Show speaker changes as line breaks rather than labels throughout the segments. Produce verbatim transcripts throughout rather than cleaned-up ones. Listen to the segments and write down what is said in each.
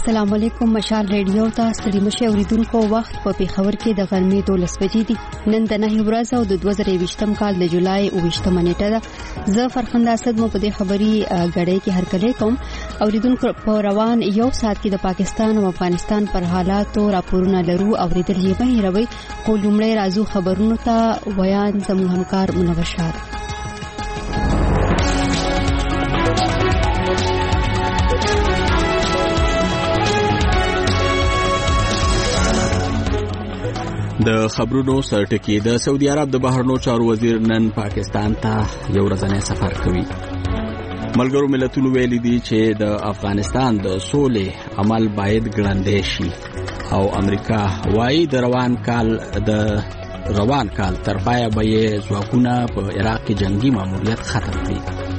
السلام علیکم. مشال ریډیو ته ستړي مشه اوریدونکو، وخت په پیښور کې د غرمې دولس بجې دي. نن د نه ورځ او د دوه زره یوویشتم کال د جولای اوویشتمه نیټه ده. زه فرخنده اسد مو په دې خبري غړې کې هرکلی کوم. اوریدونکو په روان یو ساعت کې د پاکستان او افغانستان پر حالاتو راپورونه لرو. اوریدل یې به هیروي. خو لومړی راځو خبرونو ته. ویان زموږ همکار منور شاه.
د خبرونو سرټکی. د سعودي عرب د بهرنیو چارو وزیر نن پاکستان ته یو ورځنی سفر کوي. ملګرو ملتونو ویلي دي چې د افغانستان د سولې عمل باید ګړندی شي او امریکا وايي د روان کال د روان کال تر پایه به یې ځواکونه په عراق کې جنگي ماموریت ختم کړي.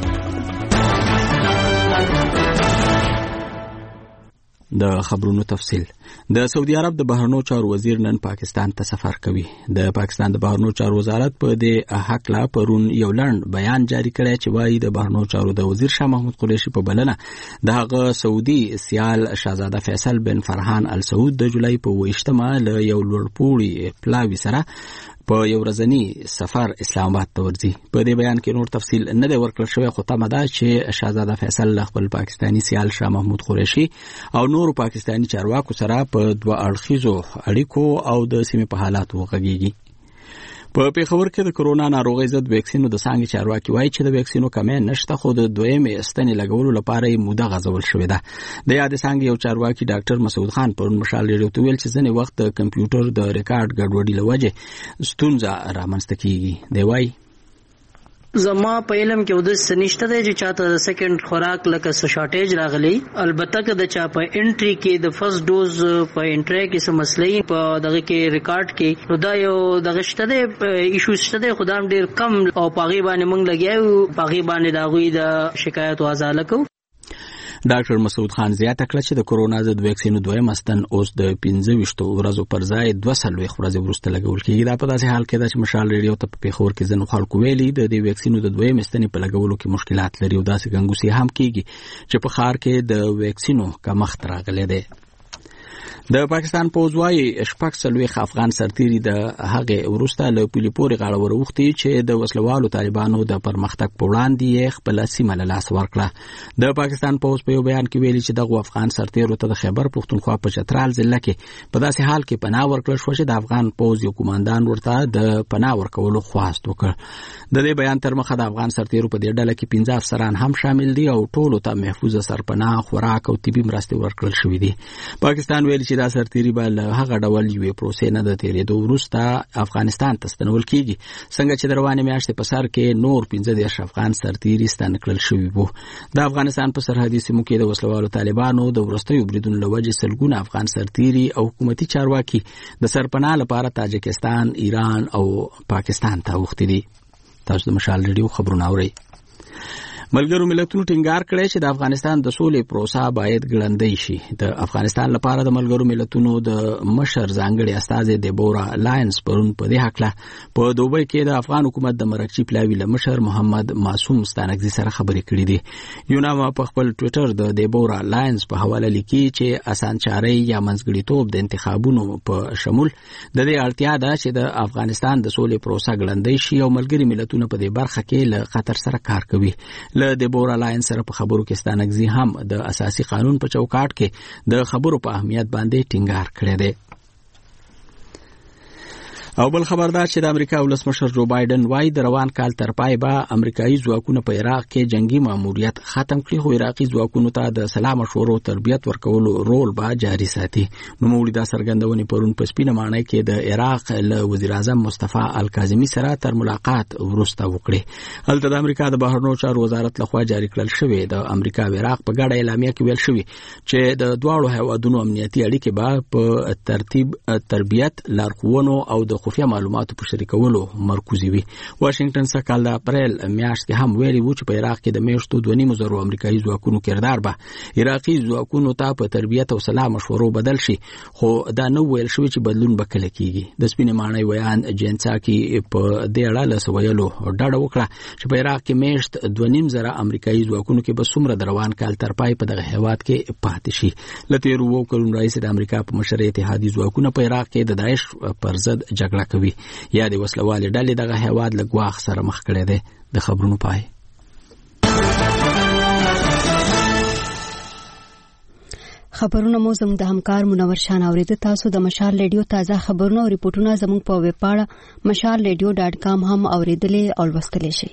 د خبرونو تفصیل. د سعودي عرب د بهرنیو چارو وزیر نن پاکستان ته سفر کوي. د پاکستان د بهرنیو چارو وزارت په دې حق لا پرون یو لړ بیان جاری کړی چې وايي د بهرنیو چارو د وزیر شاه محمود قریشي په بلنه د هغه سعودي سیال شاهزاده فیصل بن فرحان ال سعود د جولای په ویشتمه له یو لوړپوړي پلاوي سره په یو ورځنی سفر اسلام آباد ته ورځي. په دې بیان کې نور تفصیل نه دی ورکړل شوی، خو تمه ده چې شاهزاده فیصل خپل پاکستانی سیال شاه محمود قریشي او نور پاکستانی چارواکو سره په دوه اړخیزو اړیکو او د سیمې په حالاتو وغږیږي. په پیښور کې د کرونا ناروغۍ ضد ویکسینو د څانګې چارواکي وایي چې د ویکسینو کمې نشته، خو د دویمې ستنې لګولو لپاره یې موده غځول شوې ده. د یادې څانګې یو چارواکي ډاکټر مسعود خان پرون مشال ریډیو ته ویل چې ځینې وخت د کمپیوټر د ریکارډ ګډوډي له وجې ستونزه رامنځته کیږي. دی وایي
زما په علم کې ودس نشته دی چې چاته د سیکنډ خوراک لکه س شارټیج راغلی. البته که د چا په انټری کې د فرست ډوز په انټری کې څه مسلې په دغه کې ریکارډ کې نو دا یو دغه شته دی ایشو شته دی. خدام ډیر کم او پاغي باندې موږ لګیاو، پاغي باندې دا غوي د شکایت او ازاله کو.
ډاکټر مسعود خان زیاته کړه چې د کرونا ضد ویکسینو دویم استن اوس د پنځه ویشت ورځو پر ځای دوه څلوېښت ورځې وروسته لګول کېږي. دا په داسې حال کې ده چې مشال ریډیو ته په پیښور کې ځینو خلکو ویلي د دې ویکسینو د دویم استنې په لګولو کې مشکلات لري او داسې ګنګوسې هم کېږي چې په ښار کې د ویکسینو کمښت راغلی دی. د پاکستان پوځ وايي شپږ څلوېښت افغان سرتیري د هغې وروسته له پولې پورې غاړه وروختي چې د وسلوالو طالبانو د پرمختګ په وړاندې یې خپله سیمه له لاسه ورکړه. د پاکستان پوځ په یو بیان کې ویلي چې دغو افغان سرتیرو ته د خیبر پښتونخوا په چترال ضلع کې په داسې حال کې پناه ورکړل شوه چې د افغان پوځ یو قوماندان ورته د پناه ورکولو خواست وکړ. د دې بیان تر مخه د افغان سرتیرو په دې ډله کې پنځه افسران هم شامل دي او ټولو ته محفوظه سرپناه، خوراک او طبي مرستې ورکړل شوې دي. پاکستان ویلي چې دا سرتیري به له هغه ډول یوې پروسې نه د تېرېدو وروسته افغانستان ته ستنول کېږي، څنګه چې د روانې میاشتې په سر کې نور پنځه دېرش افغان سرتیري ستانه کړل شوي وو. د افغانستان په سرحدي سیمو کې د وسلوالو طالبانو د وروستیو بریدونو له وجې سلګونه افغان سرتیري او حکومتي چارواکي د سرپناه لپاره تاجکستان، ایران او پاکستان ته اوښتي دي. تاسو د مشال ریډیو خبرونه اورئ. ملګرو ملتونو ټینګار کړی چې د افغانستان د سولې پروسه باید ګړندۍ شي. د افغانستان لپاره د ملګرو ملتونو د مشر ځانګړي استازي دیبورا لاینز پرون په دې حق له په دوبۍ کې د افغان حکومت د مرکچی پلاوي له مشر محمد معصوم ستانکزي سره خبرې کړې دي. یوناما په خپل ټوئیټر د دیبورا لاینز په حواله لیکي چې اسانچاري یا منځګړیتوب د انتخابونو په شمول د دې اړتیا ده چې د افغانستان د سولې پروسه ګړندۍ شي او ملګري ملتونه په دې برخه کې له قطر سره کار کوي. له دیبورا لاین سره په خبرو کې ستانکزي هم د اساسي قانون په چوکاټ کې د خبرو په اهمیت باندې ټینګار کړی دی. او بل خبردار چې د امریکا ولسمشر جو بایدن وايي د روان کال تر پای به امریکایي ځواکونه په عراق کې جنگي ماموریت ختم کړي، خو عراقي ځواکونو ته د سلا مشورو تربیت ورکولو رول به جاري ساتي. نو مولي دا څرګندونې پرون په سپینه ماڼۍ کې د عراق له وزیر اعظم مصطفی الکاظمي سره تر ملاقات وروسته وکړي. هلته د امریکا د بهرنیو چارو وزارت لخوا جاری کړل شوی د امریکا او عراق په ګډه اعلامیه کې ویل شوی چې د دواړو هیوادونو امنیتي اړیکې به په ترتیب تربیت، لارښوونو او د خفیه معلوماتو په شریکولو مرکزي وي. واشنگټن څخه کال د اپریل میاشتې هم ویلي و چې په عراق کې د میاشتو دوه نیم زره امریکایي ځواکونو کردار به عراقي ځواکونو ته په تربیت او صلاح مشورو بدل شي، خو دا نو ویل شوی چې بدلون به کله کیږي. د سپینې ماڼۍ ویان جنساکي په دې اړه له سویلو ډاډه وکړه چې په عراق کې میاشت دوه نیم زره امریکایي ځواکونو کې به څومره د روان کال تر پای په دغه هیواد کې پاتې شي. له تېرو اوو کلونو راهیسې د امریکا په مشر اتحادي ځواکونه په عراق کې د داعش پر ضد جګړه کوي. یا د وسلوالې ډلې دغه هیواد له ګواښ سره مخ کړی دی. د خبرونو پای.
خبرونه مو زموږ د همکار منور شان اوریدل. تاسو د مشال ریډیو تازه خبرونه او ریپورتونه زموږ په ویب پاڼه مشال ریډیو ډاټ کام هم اوریدلې او لوستلی شئ.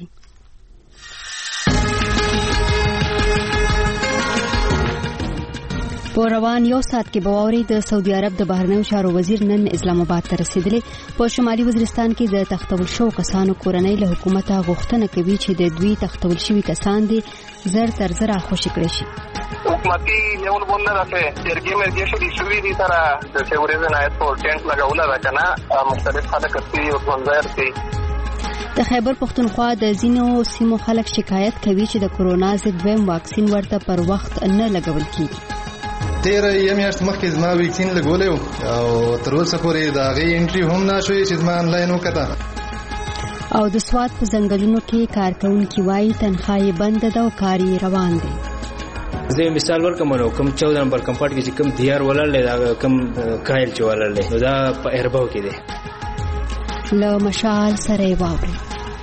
په روان یو ساعت کې به واوري د سعودي عرب د بهرنیو چارو وزیر نن اسلام آباد ته رسیدلی. په شمالي وزیرستان کې د تختول شو کسانو کورنۍ له حکومت غوښتنه کوي چې د دوی تختول شوي کسان دي زر تر زر خوشي کړي شي.
حکومتي لیول باندې راځي جرګې مې چې د شوي دي سره د سیوريزن آیت په ټینټ لګول راکنه مختلف خلک کوي او څنګه کوي.
د خیبر پختونخوا د ځینو سیمو خلک شکایت کوي چې د کورونا ضد دویم واکسین ورته پر وخت نه لګول کیږي.
تیر یم میاشت مخکې زما ویکسین لګولې او تر اوسه پورې د هغې انټري هم نه شوې چې زما آنلاین وکړه.
او د سوات په ځنګلونو کې کارکونکي وایي تنخواه یې بنده ده او کار یې روان دی.
زه مثال ورکوم نو کوم چودہ نمبر کمپارټ کې چې کوم دیار ولرلې دا کوم کایل چې ولرلې نو دا په ارباو کې دی.
له مشال سره واوري.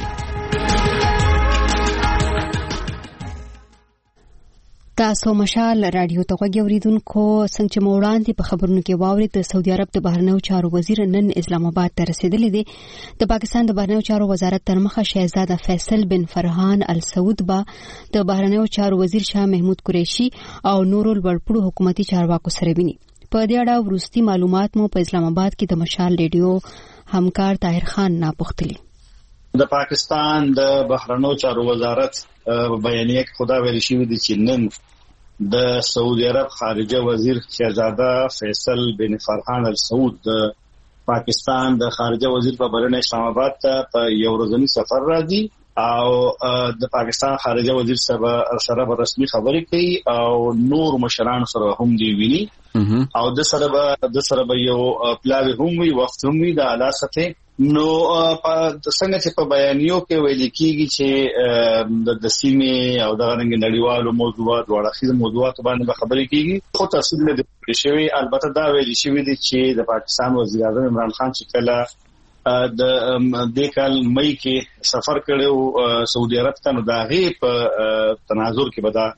تاسو مشال رادیو ته غوږی اوریدونکو څنګه چې موړاندې په خبرونو کې واوري د سعودي عرب د بهرنیو چارو وزیر نن اسلام آباد ته رسیدلی دی. د پاکستان د بهرنیو چارو وزارت ترمخه شهزاده فیصل بن فرحان ال سعود با د بهرنیو چارو وزیر شاه محمود قریشي او نورو لوړپوړو حکومتي چارواکو سره ویني. په دې اړه وروستي معلومات مو په اسلام آباد کې د مشال ریډیو همکار طاهر خان نه پوښتلي.
د پاکستان د بهرنیو چارو وزارت بیانیه کې خدا ویل شوی دی چې نن د سعودي عرب خارجه وزیر شهزاده فیصل بن فرحان ال سعود د پاکستان د خارجه وزیر په بلنه اسلام آباد ته په یو ورځنی سفر راځي او د پاکستان خارجه وزیر سره په رسمي خبرې کوي او نور مشران سره هم دی ویني او د سره به د سره به یو پلاوی هم وي وخت هم وي د اعلی سطح. نو څنګه چې په بیانیو کې ویل کېږي چې د سیمې او د غننګ نړیوالو موضوعات وړاندې موضوعات باندې خبرې کېږي خو تفصیل نه دی شوی. البته دا ویل شوی دی چې د پاکستان وزیر اعظم عمران خان چې کله د د کال مئی کې سفر کړو سعودي عرب ته نو دا غي په تناظر کې بدا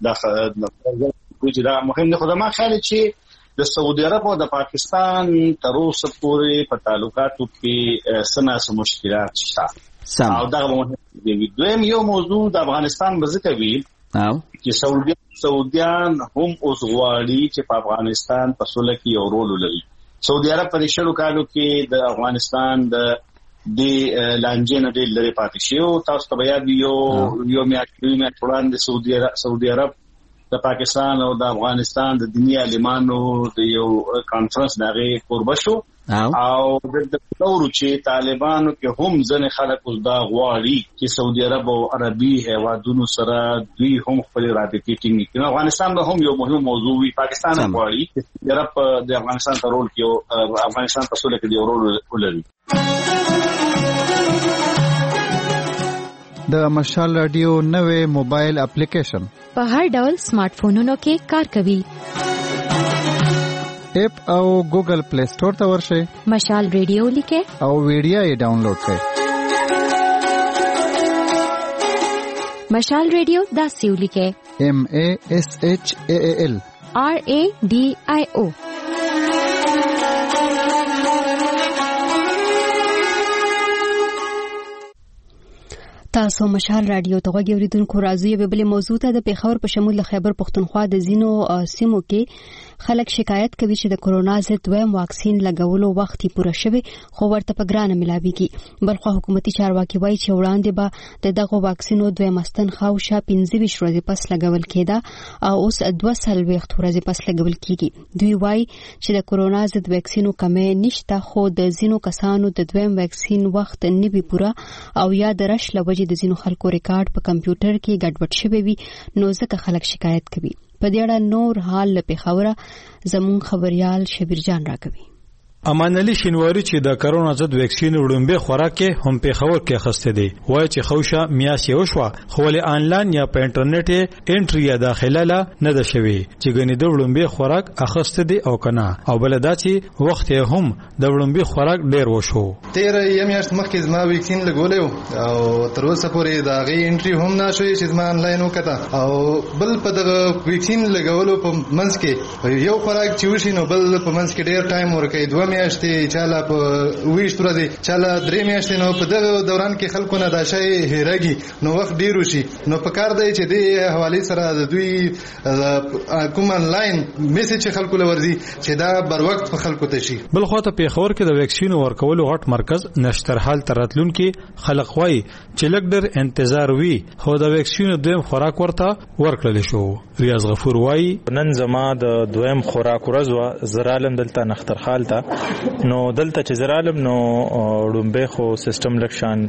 د دا مهم نه خدای ما خیال چې د سعودي عرب او د پاکستان تر اوسه پورې په تعلقاتو کې سناسه مشکلات شته او دا مهم دی. دویم یو موضوع د افغانستان بزکوي او چې سعودي سعوديان هم اوس غواړي چې په افغانستان په سوله کې یو رول ولري. سعودي عرب په شلو کالو کې د افغانستان د د لانجې نه ډېر لري پاتې شي او تاسو ته بیا یو یو میاشتې میاشتې وړاندې سعودي عرب سعودي عرب د پاکستان او د افغانستان د دنیا عالمانو د یو کانفرنس دغه قربه شو او د ټولو چې طالبانو کې هم ځنې خلک اوس دا غواړي چې سعودي عرب او عربي هیوادونو سره دوی هم خپل رابطې ټینګ کړي. افغانستان به هم یو مهم موضوع وي. پاکستان غواړي چې عرب د افغانستان په رول کې افغانستان په سوله کې یو رول ولري.
د مشال رادیو نوې موبایل اپلیکیشن
په هر ډول سمارټ فونونو کې کار کوي.
اپ او ګوګل پلی سٹور ته ورشئ.
مشال ریډیو لیکه
او ویډیو یې ډاونلوډ کړئ.
مشال ریډیو دا سیو لیکه
M A S H A A L
R A D I O.
تاسو مشال رادیو ته غوږی اوریدونکو راځي به بل موضوع ته د پیښور په شمول خیبر پښتونخوا د زینو سیمو کې خلک شکایت کوي چې د کورونا ضد دویم واکسین لګولو وخت پوره شوی خو ورته په ګرانه ملاويږي بلخو حکومتي چارواکي وایي چې وړاندې به د دغه واکسینو دویم استن خاوشه پنځه ویشت ورځې پس لګول کېده او اوس دوه سلويخت ورځې پس لګول کیږي دوی وایي چې د کورونا ضد واکسینو کمې نشته خو د زینو کسانو د دویم واکسین وخت نه وی پوره او یا د رش لوجه د زینو خلکو ریکارډ په کمپیوټر کې ګډوډ شوی وي نو ځکه خلک شکایت کوي په دې اړه نور حال له پیښوره زمون خبريال شبیر جان راکوي
امان علي شینواری چې د کرونا ضد واکسین وړاندې خوراک کې هم په خبر کې خسته دي وایي چې خوشا میاشي وشو خو ول آنلاین یا په انټرنیټ انټری یا داخله لا نه ده شوی چې غني د وړاندې خوراک اخسته دي او کنه او بل دا چې وخت هم د وړاندې خوراک ډیر وشو
تیر یم یاشت مخکې زما واکسین لګولیو او تر اوسه پورې دا غي انټری هم نشوي چې زما آنلاین وکړه او بل په دغه واکسین لګولو په منځ کې یو خوراک چې وشي نو بل په منځ کې ډیر ټایم ورکوي دوه میاشتې چاله په ویشت ورځې چاله درې میاشتې نو په دغه دوران کې خلکو نه دا شی هېرېږي نو وخت ډیر وشي نو په کار دی چې د حواله سره د دوی کوم آنلاین میسج خلکو لورځي چې دا بر وخت په خلکو ته شي
بل خو ته په خبر کې د ویکسین ورکولو غټ مرکز نشتر حال تراتلون کې خلک وای چې لګډر انتظار وی خو د ویکسین دویم خوراک ورته ورکړل شو ریاض غفور وای
نن زما د دویم خوراک ورځ زرالم دلته نختر حال ته نو دلته چې زرالم نو ډومبه خو سیستم لکشان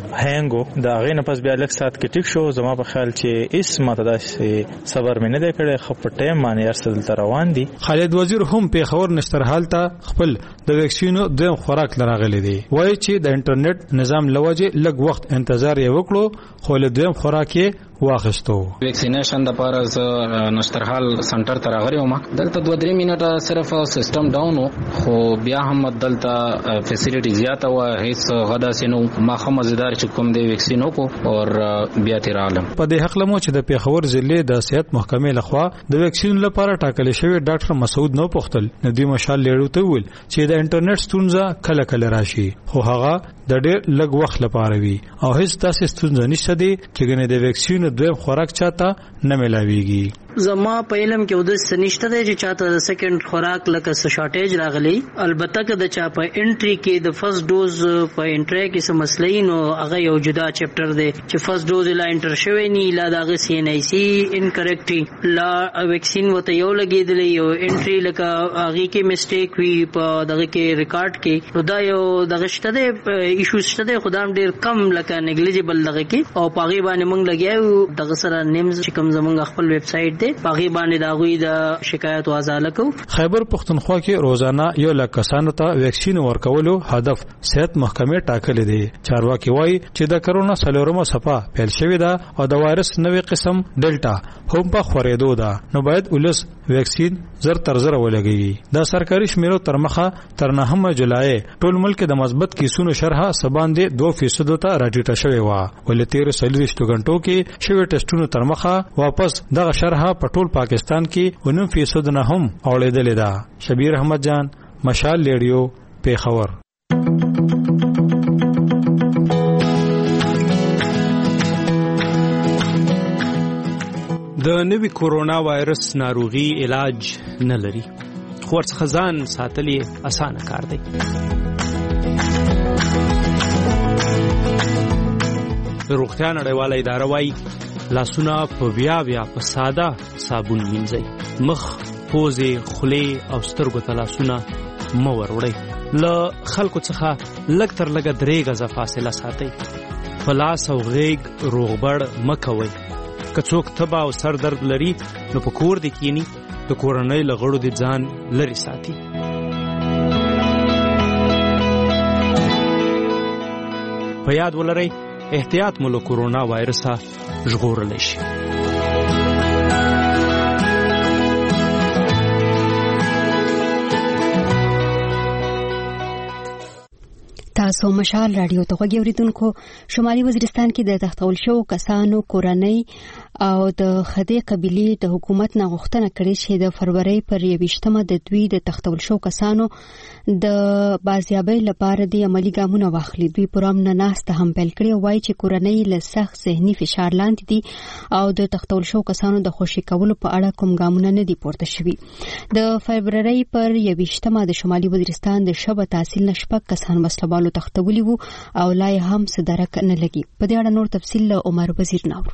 هنګو دا غینه پس بیا لک سات کې ټیک شو زما په خیال چې اس ماته داسې صبر مې نه دی کړی خو په ټیم باندې ارسل تر روان دي
خالد وزیر هم په خبر نشتر حال ته خپل د ویکسینو دویم خوراک لراغلی دی وایي چې د انټرنیټ نظام لوجه لږ وخت انتظار یې وکړو خو له دویم خوراک یې واخستو
ویکسینیشن د پاره ز نشترحال سنټر ته راغلی وم دلته دوه درې منټه صرف سیستم ډاون خو بیا هم دلته فیسیلیټی زیاته و هیڅ غدا سينو ما خمزدار چې کوم دی ویکسین وکړو او بیا تیر عالم
په دې حق لمو چې د پیښور ضلع د صحت محکمې لخوا د ویکسین لپاره ټاکل شوی ډاکټر مسعود نو پختل ندی مشال لیړو ته ویل چې د انټرنیټ ستونزه کله کله راشي خو هغه د ډېر لږ وخت لپاره وي او هیڅ تاسو ستونزه نشته دي چې ګنې د ویکسین دویم خوراک چاته نه ملاويږي
زما په علم کې ودس نشته دی چې چاته د سیکنډ خوراک لکه شارټیج راغلی البته که د چا په انټری کې د فرست ډوز په انټری کې څه مسلې نو هغه یو جدا چپټر دی چې فرست ډوز لا انټر شوی نه لا دغه سی ان ای سی انکریکټ لا ویکسین وته یو لګیدلی یو انټری لکه هغه کې میسټیک وی په دغه کې ریکارډ کې نو دا یو دغه شته دی ایشو شته دی خدام ډیر کم لکه نیګلیجیبل دغه کې او پاغي باندې موږ لګیاو دغه سره نیمز چې کوم زمونږ خپل ویب سټ دی پاغي باندې دا غوي د شکایت وازاله کو
خیبر پښتونخوا کې روزانه یو لک کسانو ته ویکسین ورکولو هدف صحت محکمې ټاکل دي چارواکي وایي چې د کرونا سلورمه صفه پیل شوې ده او د وایرس نوې قسم ډیلټا هم په خورېدو ده نو باید ولس ویکسین زر تر زر ولګي دا سرکاري شمیرو تر مخه تر نهمه جولای ټول ملک د مثبت کیسونو شرح سباندې دوه فیصد ته راټیټه شوې و ولې تیر سلويشت غنټو کې شوی ټیسټونو تر مخه واپس دغه شرح په ټول پاکستان کې ونیم فیصد نه هم اوړېدل ده شبیر احمد جان مشال لیډیو پیښور
د نوي کورونا وایرس ناروغي علاج نه لري خو څخه ځان ساتلې اسانه کار دی روغتیا نړیواله اداره وايي لاسونه په بیا بیا په ساده صابون مینځئ مخ پوزې خولې او سترګو ته لاسونه مه وروړئ له خلکو څخه لږ تر لږه درې غزه فاصله ساتئ په لاس او غیږ روغبړ مه کوئ که څوک تبه او سر درد لري نو په کور دې کینی د کورنۍ له غړو دې ځان لرې ساتي په یاد ولرئ احتیاط مو له کورونا وایرسه ژغورلی شي
تاسو مشال رادیو ته غوږی اوریدونکو. شمالي وزیرستان کې د تختول شو کسانو کورنۍ او د خدای قبيله د حکومت نه غوښتنه کړې چې د فروری پر یويشتمه د دوی د تختول شو کسانو د بازیابۍ لپاره د عملی ګامونه واخلي. دوی پرام نه ناسته هم بل کړی وای چې کورنۍ له سخت ذهني فشار لاندې دي او د تختول شو کسانو د خوشي کولو په اړه کوم ګامونه نه دي پورته شوي. د فروری پر یويشتمه د شمالي وزیرستان د شبه تحصیل نشپک کسان مسلوالو تختولی وو او لای هم صدرک نه لګي. په دې اړه نور تفصیل له عمر وزیر نور.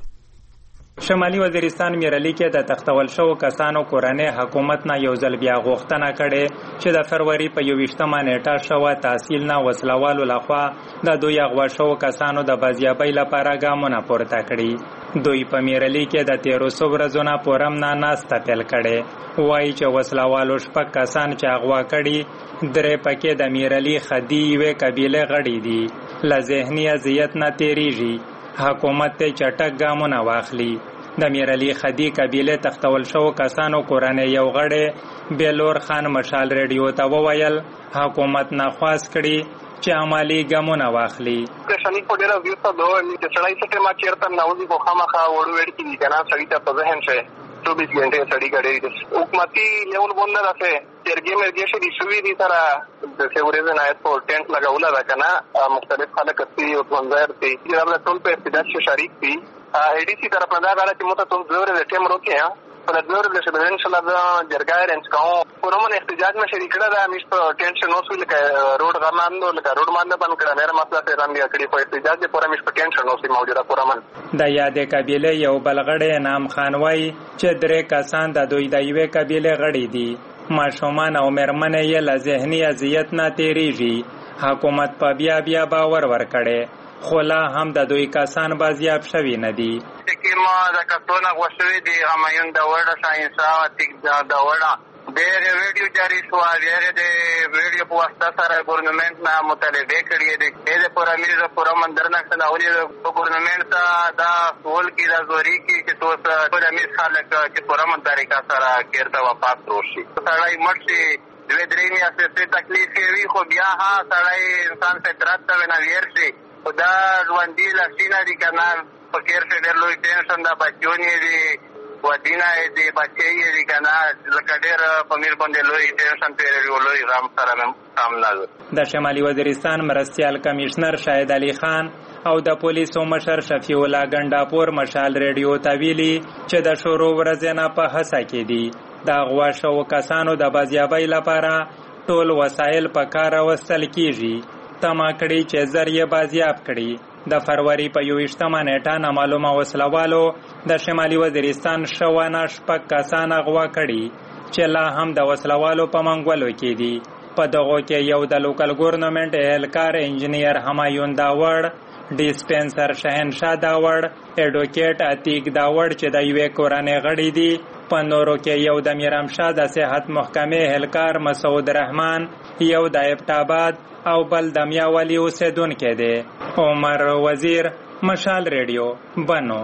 شمالي وزیرستان میرلی کې د تختول شو کسانو کورنۍ حکومت نه یو ځل بیا غوښتنه کړې چې د فروری په یويشتمه نیټه شوه تحصیل نه وسلوالو لخوا د دوی غوا شو کسانو د بازیابۍ لپاره ګامونه پورته کړي. دوی په میرلی کې د تیرو سو ورځو نه پورم نه ناسته پیل کړي. وایي چې وسلوالو شپږ کسان چې اغوا کړي درې پکې د میرلی خدی یوې قبیله غړي دي. له ذهني اذیت نه تیریږي. حکومت ته چټک ګامونه واخلي. د میرلی خدی قبیله تختول شو کسانو کورنۍ یو غړي بیلور خان مشال ریډیو ته وویل حکومت نه خواست کړي چې عملی ګامونه واخلي.
که شنی په ډیره ویو ته دوه چې چړای سټه ما چیرته ناوځي په خامخا وړو وړ کې کنه سړی ته په ذهن شه चौबीस घंटे स्टडी करे हुकूमती लेवल बोलना रहे जरगे में जैसे रिसवी दी सारा जैसे ओरिजिन आयत को टेंट लगाउला रखना मुख्तलिफ खलक थी वंजार थी जब टोल पे इब्तिदा से शरीक थी एडीसी तरफ नदा गाला कि मुता तुम जोर दे टेम रोके हैं पर जोर दे से इंशाल्लाह जरगा रेंज का पुरमन इख्तिजाज में शरीक रहा है मिस टेंट से नोस विल रोड गमांदो लगा रोड मांदा बन करा मेरा मतलब से राम दिया कड़ी पर इख्तिजाज के पूरा मिस टेंट से नोस मौजूदा पुरमन
د یادې قبیله یو بلغړی نام خان وای چې درې کسان د دوی د یوې قبیله غړي دي. ماشومان او مېرمنې یې له ذهني اذیت نه تیریږي. حکومت په بیا بیا باور ورکړي خو لا هم د دوی کسان بازیاب شوي نه دي.
ما د کتونه غوښوي دي همایون د وړه ساينس او تک د وړه ډېر ویډیو جاری شو هغه د ویډیو په واسطه سره ګورنمنت نه مطالبه کړې دي د پورا میز پورا مندر نه څنګه ولې ګورنمنت دا ټول کې د زوري کې چې توس پورا میز خلک چې پورا من طریقه سره کېرته واپس روشي سړی مرشي دوی درې میاشتې څه تکلیف وي خو بیا ها سړی انسان څخه درته نه ویرشي خدا ژوندۍ لسینه دي کنه فکر څه ډېر لوی ټینشن دا بچونی دي ودینا دې بچي دي کنه لکه ډېر په میر باندې لوی ټینشن پیری لوی غم سره سامنا ده.
د شمالي وزیرستان مرستیال کمشنر شاهد علي خان او د پولیسو مشر شفیع الله ګنڈاپور مشال ریډیو ته ویلي چې د شروع ورځې نه په هڅه کې دي د غوا شو کسانو د بازیابۍ لپاره ټول وسایل په کار وستل کیږي. تما کړي چې ذریعہ بازیاب کړي. د فروری په یويشتمه نیټه نامعلومه وسلوالو د شمالي وزیرستان شوانه شپږ کسان اغوا کړي چې لا هم د وسلوالو په منګولو کې دي. په دغه کې یو د لوکل ګورنمنت اهلکار انجینیر همایون داوړ ډیسپنسر شهنشاه داوړ اډوکیټ عتیق داوړ چې د یوې کورنۍ غړي دي. په نورو کې یو د میرامشاه د صحت محکمې اهلکار مسعود رحمان یو د ابټاباد او بل د میاولی اوسیدونکی دی. عمر وزیر مشال ریډیو بنو.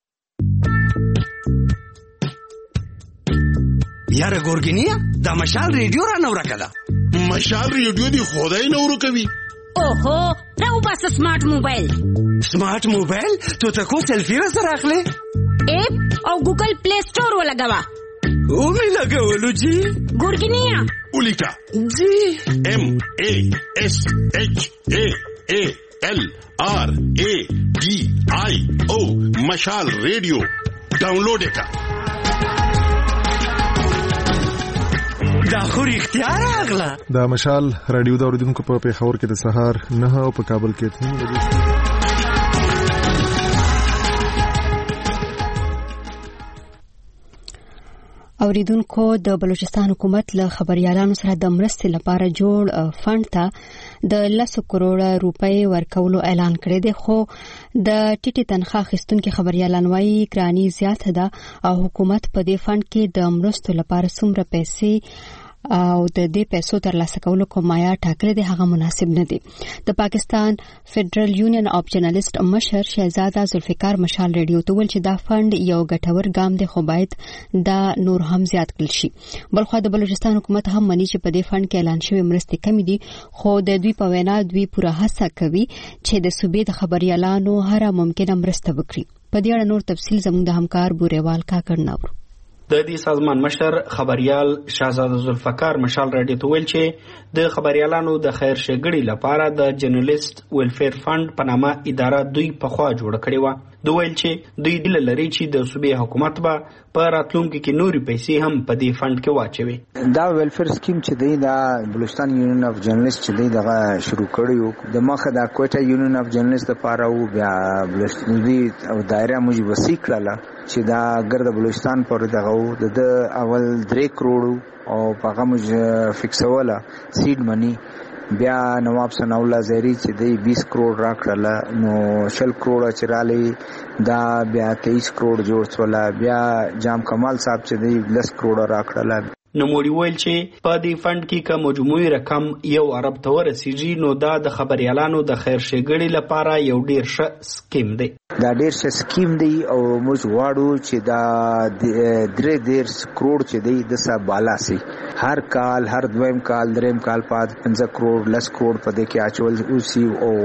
یاره ګورګینیا دا مشال ریډیو را نو راکړه.
مشال ریډیو دی خدای نو ورکوي.
اوهو راو بس سمارټ موبایل.
سمارټ موبایل ته تاسو سلفي سره اخلي
اپ او ګوګل پلی سٹور ولګوا.
او می لګولو جی
ګورګینیا
ولیکا
جی
ام ا اس اچ ا ا ال آر ا ډي آی او مشال ریډیو ډاونلوډ وکړه.
دا خو اختیار اغلا
دا مشال رادیو دا اوریدونکو په پیښور کې د سهار نه او په کابل کې اته بجې.
اوریدونکو د بلوچستان حکومت له خبريالانو سره د مرستې لپاره جوړ فند ته د لس کروڑه روپۍ ورکولو اعلان کړی دی خو د ټیټی تنخواه اخیستونکو خبريالان وايي ګرانی زیاته ده او حکومت په دې فند کې د مرستو لپاره څومره پیسې او د دې پیسو ترلاسه کولو کوم معیار ټاکل دی هغه مناسب نه دی. د پاکستان فدرال یونین اف جرنالست مشر شهزاده ذوالفقار مشال ریډیو ته ویل چې دا فند یو ګټور ګام دی، خو باید دا نور هم زیات کړل شي. بلخو د بلوچستان حکومت هم مني چې په دې فند کې اعلان شوی مرستې کمی دي، خو د دوی په وینا دوی پوره هڅه کوي چې د صوبې د خبريالانو هر ممکنه مرسته وکړي. په دې اړه نور تفصیل زموږ د همکار بوريوال کاکړ ناور.
د دې سازمان مشر خبريال شهزاده ذوالفقار مشال راډیو ته ویل چې د خبريالانو د خیر ښېګړې لپاره د جرنالست ویلفیر فند په نامه اداره دوی په خوا جوړ کړې و. دوی ویل چې دوی د لری چې د صوبې حکومت به په راتلونکو کې نوري پیسې هم په دې فند کې واچوي.
دا ویلفیر سکیم چې دی دا بلوچستان یونین اف جرنالست چې دی دغه شروع کړی د مخه د کوټه یونین اف جرنالست لپاره او بیا بلوچستان دی او دایره موږ وسیع کړله چې دا ګرد بلوچستان پر دغه د اول درې کروڑ او هغه موږ فکسوله سیډ منی، بیا نواب ثناء الله زهری چې دی بیس کروڑ راکړله، نو شل کروڑ چې رالی دا بیا تیئیس کروڑ جوړ شول، بیا جام کمال صاحب چې دی لس کروڑ راکړله.
نوموړي ویل چې په دې فند کې که مجموعي رقم یو ارب ته ورسیږي نو دا د خبريالانو د خیر ښېګړې لپاره یو ډیر ښه سکیم دی.
دا ډیر ښه سکیم دی او موږ غواړو چې دا درې دیرش کروڑ چې دی د سا بالا سي، هر کال هر دویم کال دریم کال پات پنځه کروڑ لس کروڑ په دې کې اچول اوسي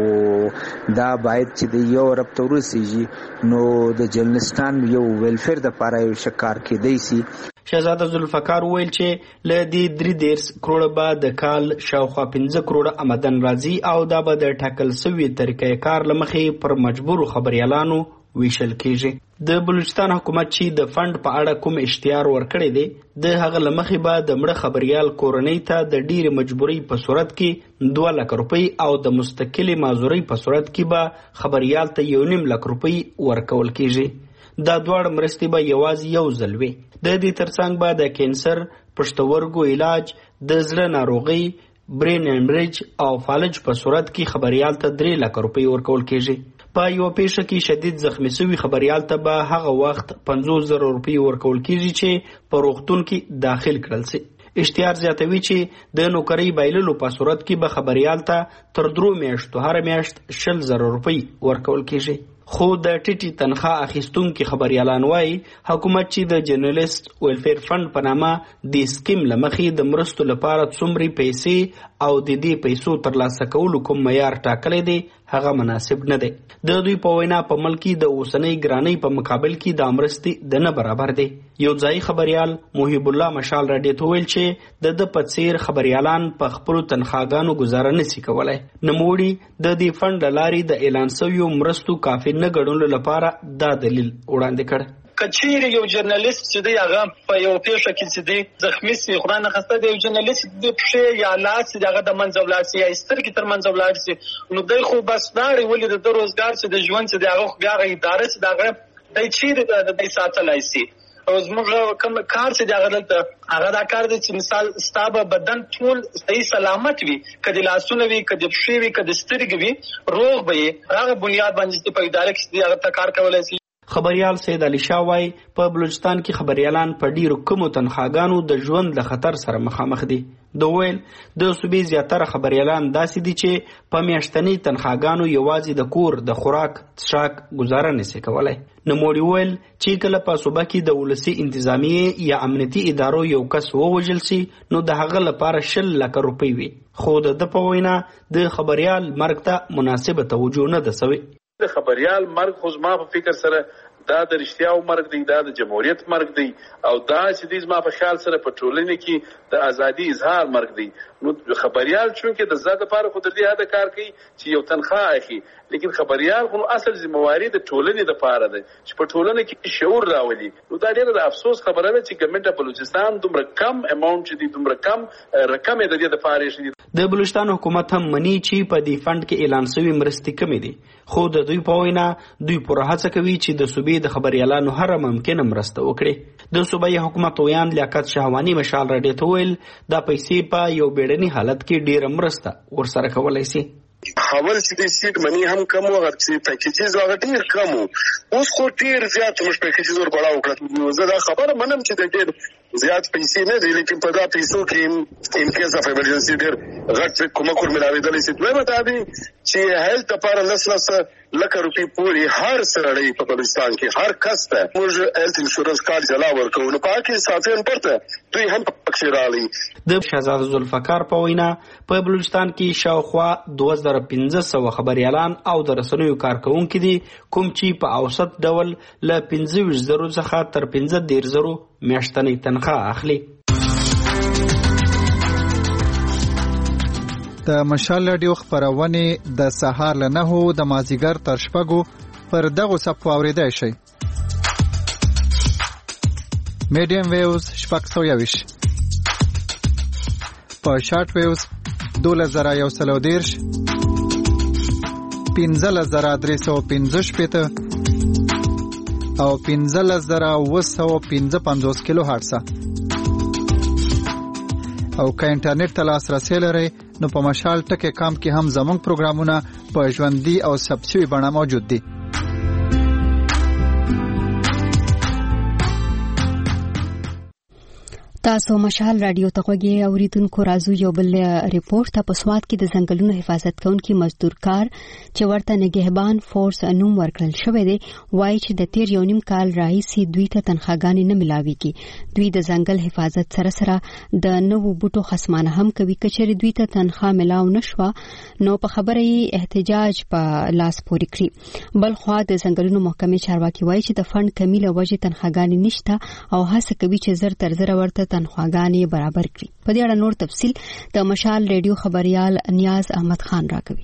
او دا باید چې دی یو ارب ته ورسیږي نو د جرنالستان یو ویلفیر د لپاره یو شکار کېدی سي.
شهزاده ذوالفقار ویل چې له دې درې دیرش کروڑ به د کال شاوخوا پنځه کروڑ آمدن راځي او دا به د ټاکل سوي طریقې کار لمخې پر مجبورو خبريالانو ویشل کیږي. د بلوچستان حکومت چې د فند په اړه کوم اشتهار ورکړی دی د هغه لمخې به د مړه خبريال کورنۍ ته د ډیره مجبوري په صورت کې دوه لک روپۍ او د مستقلی معذوري په صورت کې به خبريال ته یو نیم لک روپۍ ورکول کیږي. دا دواړه مرستې به یوازې یو ځل وي. د دې ترڅنګ به د کینسر، پښتورګو علاج، د زړه ناروغي، برین هیمریج او فالج په صورت کې خبريال ته درې لک روپۍ ورکول کیږي. په یو پیښه کې شدید زخمی شوی خبريال ته به هغه وخت پنځوس زره روپۍ ورکول کیږي چې په روغتون کې داخل کړل شي. اشتهار زیاتوي چې د نوکرۍ بایللو په صورت کې به خبريال ته تر درو میاشتو هر میاشت شل زره روپۍ ورکول کیږي. خو د ټیټي تنخواه اخیستونکو خبريالان وایي حکومت چې د جرنالست ویلفیر فند په نامه د سکیم لمخې د مرستو لپاره څومره پیسې او د دې پیسو ترلاسه کولو کوم معیار ټاکلی دی هغه مناسب نه دی. د دوی په وینا په ملک کې د اوسنۍ ګرانۍ په مقابل کې د مرستې د نه برابر دی. یو ځای خبريال محب الله مشال راډیو ته ویل چې د د پڅیر خبريالان په خپل تنخواګانو گزاره نشي کولای. نوموړي د دې فند لارې د اعلان شویو مرستو کافي نه ګڼلو لپاره دا دلیل وړاندې کړ.
کچیر یو جرنالست چې دی هغه په یو پیښه کې چې دی زخمی سي خدای نه خسته دی، یو جرنالست د پښې یا لاس چې هغه د منځ ولاړ سي یا سترګې تر منځ ولاړ سي نو دوی خو بس ناړي ولې د روزګار چې د ژوند چې دی هغه بیا هغه اداره چې دغه د چیرې د دې ساتلای سي او زموږ کوم کار چې دغه دلته هغه دا کار دی چې مثال ستابه بدن ټول صحیح سلامت وي، کدي لاسونه وي، کدي پښې وي، کدي سترګې وي، روغ به هغه بنیاد باندې په اداره کې هغه کار کولای سي.
خبريال سید علي شاه وای په بلوچستان کې خبريالان په ډیرو کمو تنخواګانو د ژوند له خطر سره مخامخ دي. د ویل د صوبې زیاتره خبريالان داسې دي چې په میاشتنۍ تنخواګانو یوازې د کور د خوراک څښاک گزاره نشي کولای. نوموړي ویل چې کله په صوبه کې د ولسي انتظامیه یا امنیتي ادارو یو کس ووژل شي نو د هغه لپاره شل لک روپۍ وي، خو د په وینا د خبريال مرګ ته مناسبه توجه نه ده شوې.
د خبريال مرګ خو زما په فکر سره دا د رښتیاو مرګ دی، دا د جمهوریت مرګ دی او دا چې د زما په خیال سره په ټولنه کې د ازادي اظهار مرګ دی. نو خبريال چونکه د زړه لپاره خو د دې هدا کار کوي چې یو تنخواه اخلي، لیکن خبريال خو اصل ذمہواری د ټولنې لپاره ده چې په ټولنه کې شعور راولي. نو دا ډېر د افسوس خبره ده چې ګورنمنت بلوچستان دومره کم اماونت چې دومره کم رقم د دې لپاره شي.
د بلوچستان حکومت هم مني چې په دې فند کې اعلان شوی مرستې کمې دي، خو د دوی په وینا دوی پوره هڅه کوي چې د صوبې د خبريالانو هر ممکنه مرسته وکړي. د صوبې حکومت ویان لیاقت شهوانی مشال راډیو ته ویل دا پیسې په یو بیړني حالت کې ډیره مرسته ورسره کولای شي.
خبر چې د سیټ منی هم کم او هر څه پکیجز هغه ډیر کم اوس خو ډیر زیات مش پکیجز ور بڑا وکړه. زه دا خبره منم چې د ډیر زیات پیسې نه دي لیکن په دا پیسو کې ان کیس اف ایمرجنسي ډېر غټ کومک ملاوېدلی شي. دویمه دا دی چې هیلث لپاره لس لس لکه روپۍ پورې هر سړی په بلوچستان کې هر کس ته موږ هیلث انشورنس کارت جلا ورکوو. نو په هغه کې صافیان پرته دوی هم پکښې راغلي.
د شهزاده ذوالفقار په وینا په بلوچستان کې شاوخوا دوه زره پنځه سوه خبریالان او د رسنیو کارکوونکي دي کوم چې په اوسط ډول له پنځه ویشت زرو څخه تر پنځه دېرش زرو میاشتنۍ تنخواه اخلي.
د مشال رادیو خبرونه د سهار له نهو د مازیګر تر شپږو پر دغو څپو اورېدای شئ. میډیم ویوز شپږ سوه یوویشت، په شارټ ویوز دولس زره یو سل او دېرش، پنځلس زره درې سوه پنځه شپېته او پنځلس زره اوه سوه پنځه پنځوس کیلو هرټزه. او که انټرنیټ ته لاسرسی لرئ نو په مشال ټکی کام کې هم زموږ پروګرامونه په ژوندي او ثبت شوي بڼه موجود دي.
تاسو مشال رادیو ته غوږی اوریدونکو، راځو یو بل ریپورت ته. په سوات کې د ځنګلونو حفاظت کوونکي مزدور کار چې ورته نگهبان فورس نوم ورکړل شوی دی وایي چې د تیر یو نیم کال راهیسې دوی ته تنخواګانې نه ملاویږي. دوی د ځنګل حفاظت سره سره د نوو بوټو خصمانه هم کوي. که چېرې دوی ته تنخوا ملاو نشوه نو په خبره یې احتجاج په لاس پورې کړي. بل خوا د ځنګلونو محکمې چارواکي وایي چې د فنډ کمی له وجې تنخواګانې نشته او هڅه کوي چې زر تر زره ورته تنخواګانې برابر کړي. په دې اړه نور تفصیل د مشال ریډیو خبريال نیاز احمد خان راکوي.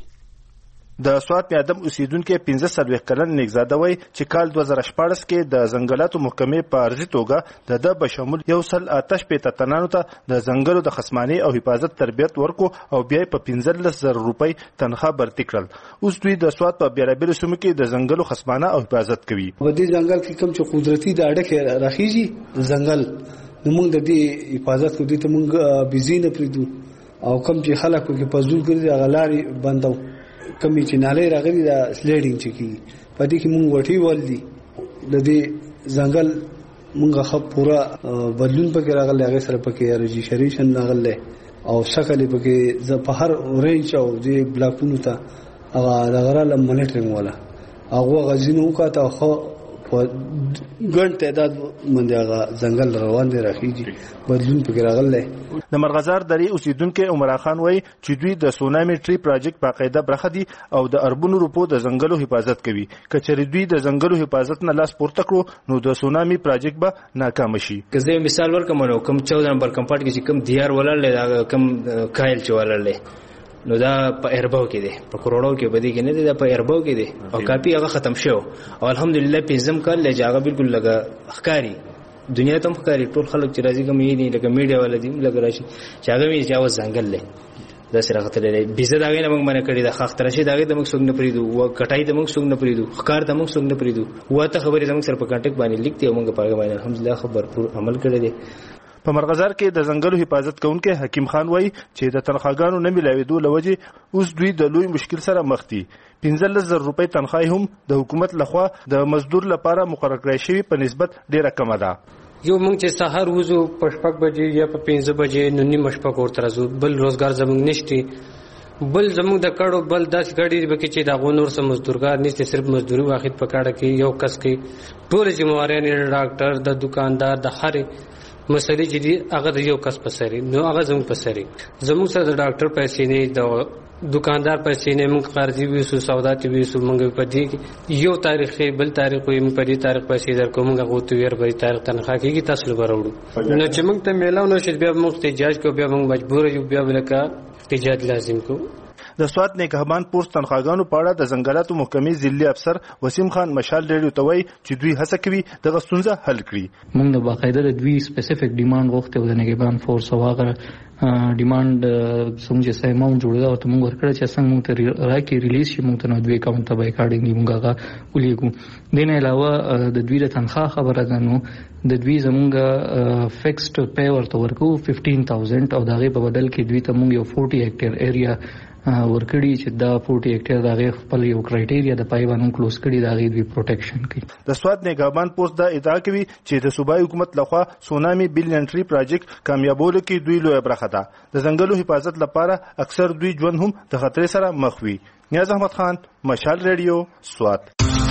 د سوات میادم اوسیدونکو پنځه څلوېښت کلن نیکزاده وایي چې کال دوه زره شپاړس کې د ځنګلاتو محکمې په عرضي توګه د ده بشمول یو سل اته شپېته تنانو ته د ځنګلو د خصمانۍ او حفاظت تربیت ورکو او بیا یې په پنځلس زره روپۍ تنخوا برتي کړل. اوس دوی د سوات په بېلابېلو سیمو کې د ځنګلو خصمانه او حفاظت کوي.
په دې ځنګل کې کوم چې قدرتي د اډکې راخیږي ځنګل نو موږ د دې حفاظت کوو. دې ته موږ بيزي نه پرېږدو او کوم چې خلک پکې په زور ګرځي هغه لارې بندو. کومې چې نالۍ راغلي دا سلیډینګ چې کېږي په دې کې موږ وټۍ ولدي. د دې ځنګل موږ ښه پوره بدلون پکې راغلی، هغې سره پکې رجسټریشن راغلی او شکل یې پکې په هر رینج او دې بلاکونو ته هغه د غره له منیټرینګ والا هغو هغه ځینو وکاته او ښه په ګڼ تعداد باندې هغه ځنګل روان دی راخیږي بدلون پکې راغلی.
د مرغزار درې اوسیدونکو عمر خان وایي چې دوی د سونامي ټری پروجیکټ باقاعده برخه دي او د اربونو روپو د ځنګلو حفاظت کوي. که چېرې دوی د ځنګلو حفاظت نه لاس پورته کړو نو د سونامي پروجیکټ به ناکام شي.
که زه مثال ورکړم نو کوم چودہ نمبر کمپاټ کې چې کوم دیار ولرلې دا کوم کایل چې ولرلې نو دا په ارباو کې دي، په کروڑو کې بدی کې نه دي، دا په ارباو کې دي او کاپی هغه ختم شو او الحمدلله پنځم کال له جاګه بالکل لگا ښکاری دنیا ته ښکاری. ټول خلک چې راځي کوم یې دي لکه میډیا ولدي لکه راشي چې هغه می جاو ځنګل له دا سره خطرې بيزه داګه نه موږ باندې کړی دا خاخ ترشي داګه د موږ څنګه نه پریدو او کټای د موږ څنګه نه پریدو ښکار د موږ څنګه نه پریدو وته خبرې د موږ سره په کانټیکټ باندې لیکتي او موږ په هغه باندې الحمدلله خبر پور عمل کړی دی.
په مرغزار کې د ځنګلو حفاظت کوونکي حکیم خان وایي چې د تنخواګانو نه ملاوېدو له وجې اوس دوی د لوی مشکل سره مخ دي. پنځلس زره روپۍ تنخواه هم د حکومت لخوا د مزدور لپاره مقرر کړی شوی په نسبت ډیره کمه ده.
یو موږ چې سهار وځو په شپږ بجې یا په پنځه بجې نو نیمه شپه کور ته راځو، بل روزګار زموږ نشته، بل زموږ د کړو بل داسې ګاډي به کې چې د غونور سم مزدورګار نشته، صرف مزدوري واخد په کاړه کې یو کس کې ټول ذمہواران ډاکټر د دکاندار د هر مسلې چې دی هغه د یو کس په سری نو هغه زموږ په سری زموږ سره د ډاکټر پیسې نه د دکاندار پیسې نه موږ قرضې ویسو سوداتی ویسو موږ په دې یو تاریخ بل تاریخ وي موږ په دې تاریخ پیسې درکو موږ غوته وير به تاریخ تنخواه کېږي تاسو وروړو نو چې موږ ته میلاو نشي بیا موږ احتجاج کو بیا موږ مجبور یو بیا ولکه احتجاج لازم کو.
د سوات نگهبان پوسټ تنخواګانو په اړه د ځنګلاتو محکمې ضلعي افسر وسیم خان مشال ریډیو ته وایي چې دوی هڅه کوي دغه ستونزه حل کړي.
موږ د باقاعده د دوی سپیسیفیک ډیماند غوښته د نگهبان فورس او هغه ډیماند څنګه چې اماونټ جوړه او ته موږ ورکړه چې څنګه موږ ته راکې ریلیز شي موږ ته نو دوی اکاونټ ته به اکارډینګلی موږ هغه ولیکو. دین علاوه د دوی د تنخواه خبره ده نو د دوی زمونږ فکسډ پی ورته ورکو پنځه هزار او دغه په بدل کې دوی ته موږ یو چالیس هکټر ایریا ورکړي چې دا فورټي هکټیر د هغې خپل یو کرایټیریا د پای باندې کلوز کړي د هغې دوی پروټیکشن کوي.
د سوات نگهبان پوسټ دا ادعا کوي چې د صوبایي حکومت لخوا سونامي بلین ټری پروجیکټ کامیابولو کې دوی لویه برخه ده. د ځنګلو حفاظت لپاره اکثر دوی ژوند هم د خطرې سره مخ وي. نیاز احمد خان، مشال ریډیو، سوات.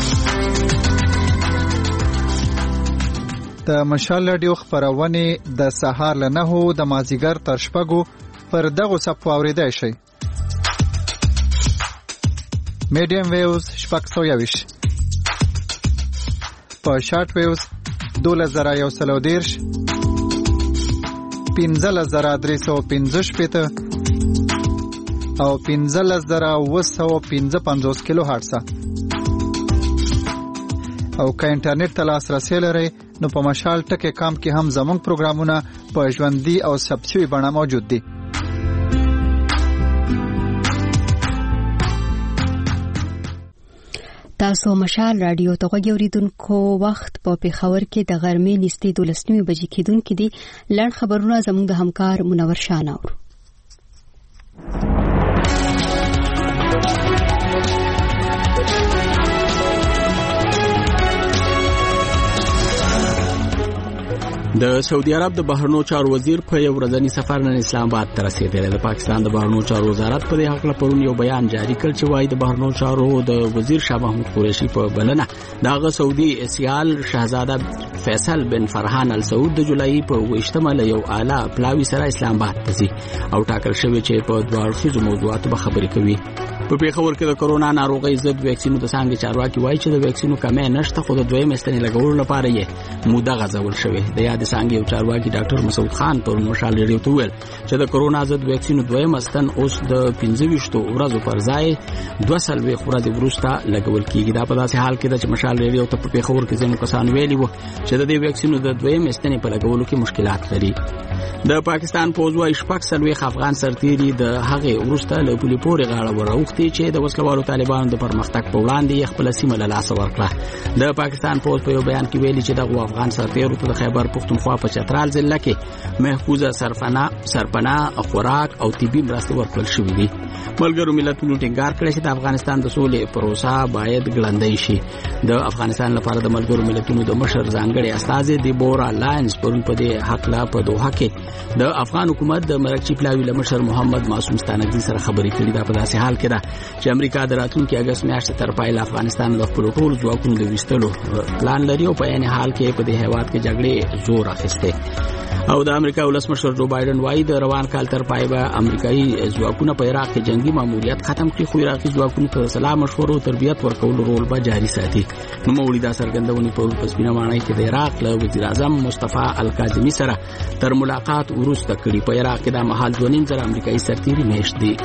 د مشال ریډیو خبرونه د سهار له نهو د مازیګر تر شپږو پر دغه صفو اوریدای شي. میډیم ویوز شپږ سوه یویش، په شارټ ویوز دولس زره یو سل او دېرش، پنځلس زره درې سوه پنځه شپېته او پنځلس زره اوه سوه پنځه پنځوس کیلو هرټزه. او که انټرنیټ ته لاسرسی لرئ نو په مشال ټکی کام کې هم زموږ پروګرامونه په ژوندي او ثبت شوي بڼه موجود دي.
تاسو مشال رادیو ته غوږ اوریدونکو، وخت په پېښور کې د غرمې نږدې دولس نیمې بجې کېدونکي دي. لنډ خبرونه زموږ د همکار منور شاه اورو.
د سعودي عرب د بهرنیو چارو وزیر په یو ورځني سفر نن اسلام آباد ته رسیدلی. د پاکستان د بهرنیو چارو وزارت په دې حق پرون یو بیان جاری کړ چې وايي د بهرنیو چارو د وزیر شاه محمود قریشي په بلنه دغه سعودي سیال شاهزاده فیصل بن فرحان ال سعود د جولای په ویشتمه له یو اعلی پلاوی سره اسلام آباد ته ځي او ټاکل شوی چې په دوه اړخیزو موضوعاتو به خبرې کوي. په پیښور کې د کرونا ناروغۍ ضد ویکسینو د څانګې چارواکي وایي چې د ویکسینو کمې نشته، خو د دویم ستنې لګولو لپاره یې موده غځول شوې. د یاد څانګې یو چارواکي ډاکټر مسعود خان پر مشال ریډیو ته وویل چې د کرونا ضد ویکسینو دویم ستن اوس د پنځه ویشتو ورځو پر ځای دوه څلوېښت ورځې وروسته لګول کېږي. دا په داسې حال کې ده چې مشال ریډیو ته په پیښور کې ځینو کسانو ویلي وو چې د دې ویکسینو د دویم ستنې په لګولو کې مشکلات لري. د پاکستان پوځ وايي شپږ څلوېښت افغان سرتیري د هغې وروسته له پولې پورې غاړه وراوښتې چې د وسلوالو طالبانو د پرمختګ په وړاندې خپله سیمه له لاسه ورکړه. د پاکستان پوځ په یو بیان کې ویلي چې دغو افغان سرتیرو ته د خیبر پښتونخوا په چترال ضلع کې محفوظه سرپناه، خوراک او طبي مرستې ورکړل شوې دي. ملګرو ملتونو ټینګار کړی چې د افغانستان د سولې پروسه باید ګړندۍ شي. د افغانستان لپاره د ملګرو ملتونو د مشر ځانګړي استازي دیبورا لاینز پرون په دې حقله په دوحه کې د افغان حکومت د مرکزي پلاوي له مشر محمد معصوم ستانکزي سره خبرې کړې. دا په داسې حال کې ده چې امریکا د راتلونکي اګست میاشتې تر پای له افغانستان د خپلو ټولو ځواکونو د ویستلو پلان لري او په عین حال کې په دې هیواد کې جګړې زور اخیستی. او د امریکا ولسمشر جو بایدن وايي د روان کال تر پای به امریکایي ځواکونه په عراق کې جنگي ماموریت ختم کړي، خو عراقي ځواکونو ته د سلا مشورو او تربیت ورکولو رول به جاري ساتي. نوموړي دا څرګندونې په په سپینه ماڼۍ کې د عراق له وزیر اعظم مصطفی الکاظمي سره تر ملاقات وروسته کړي. په عراق کې د مهال دوه نیم زره امریکایي سرتیري مېشت دي.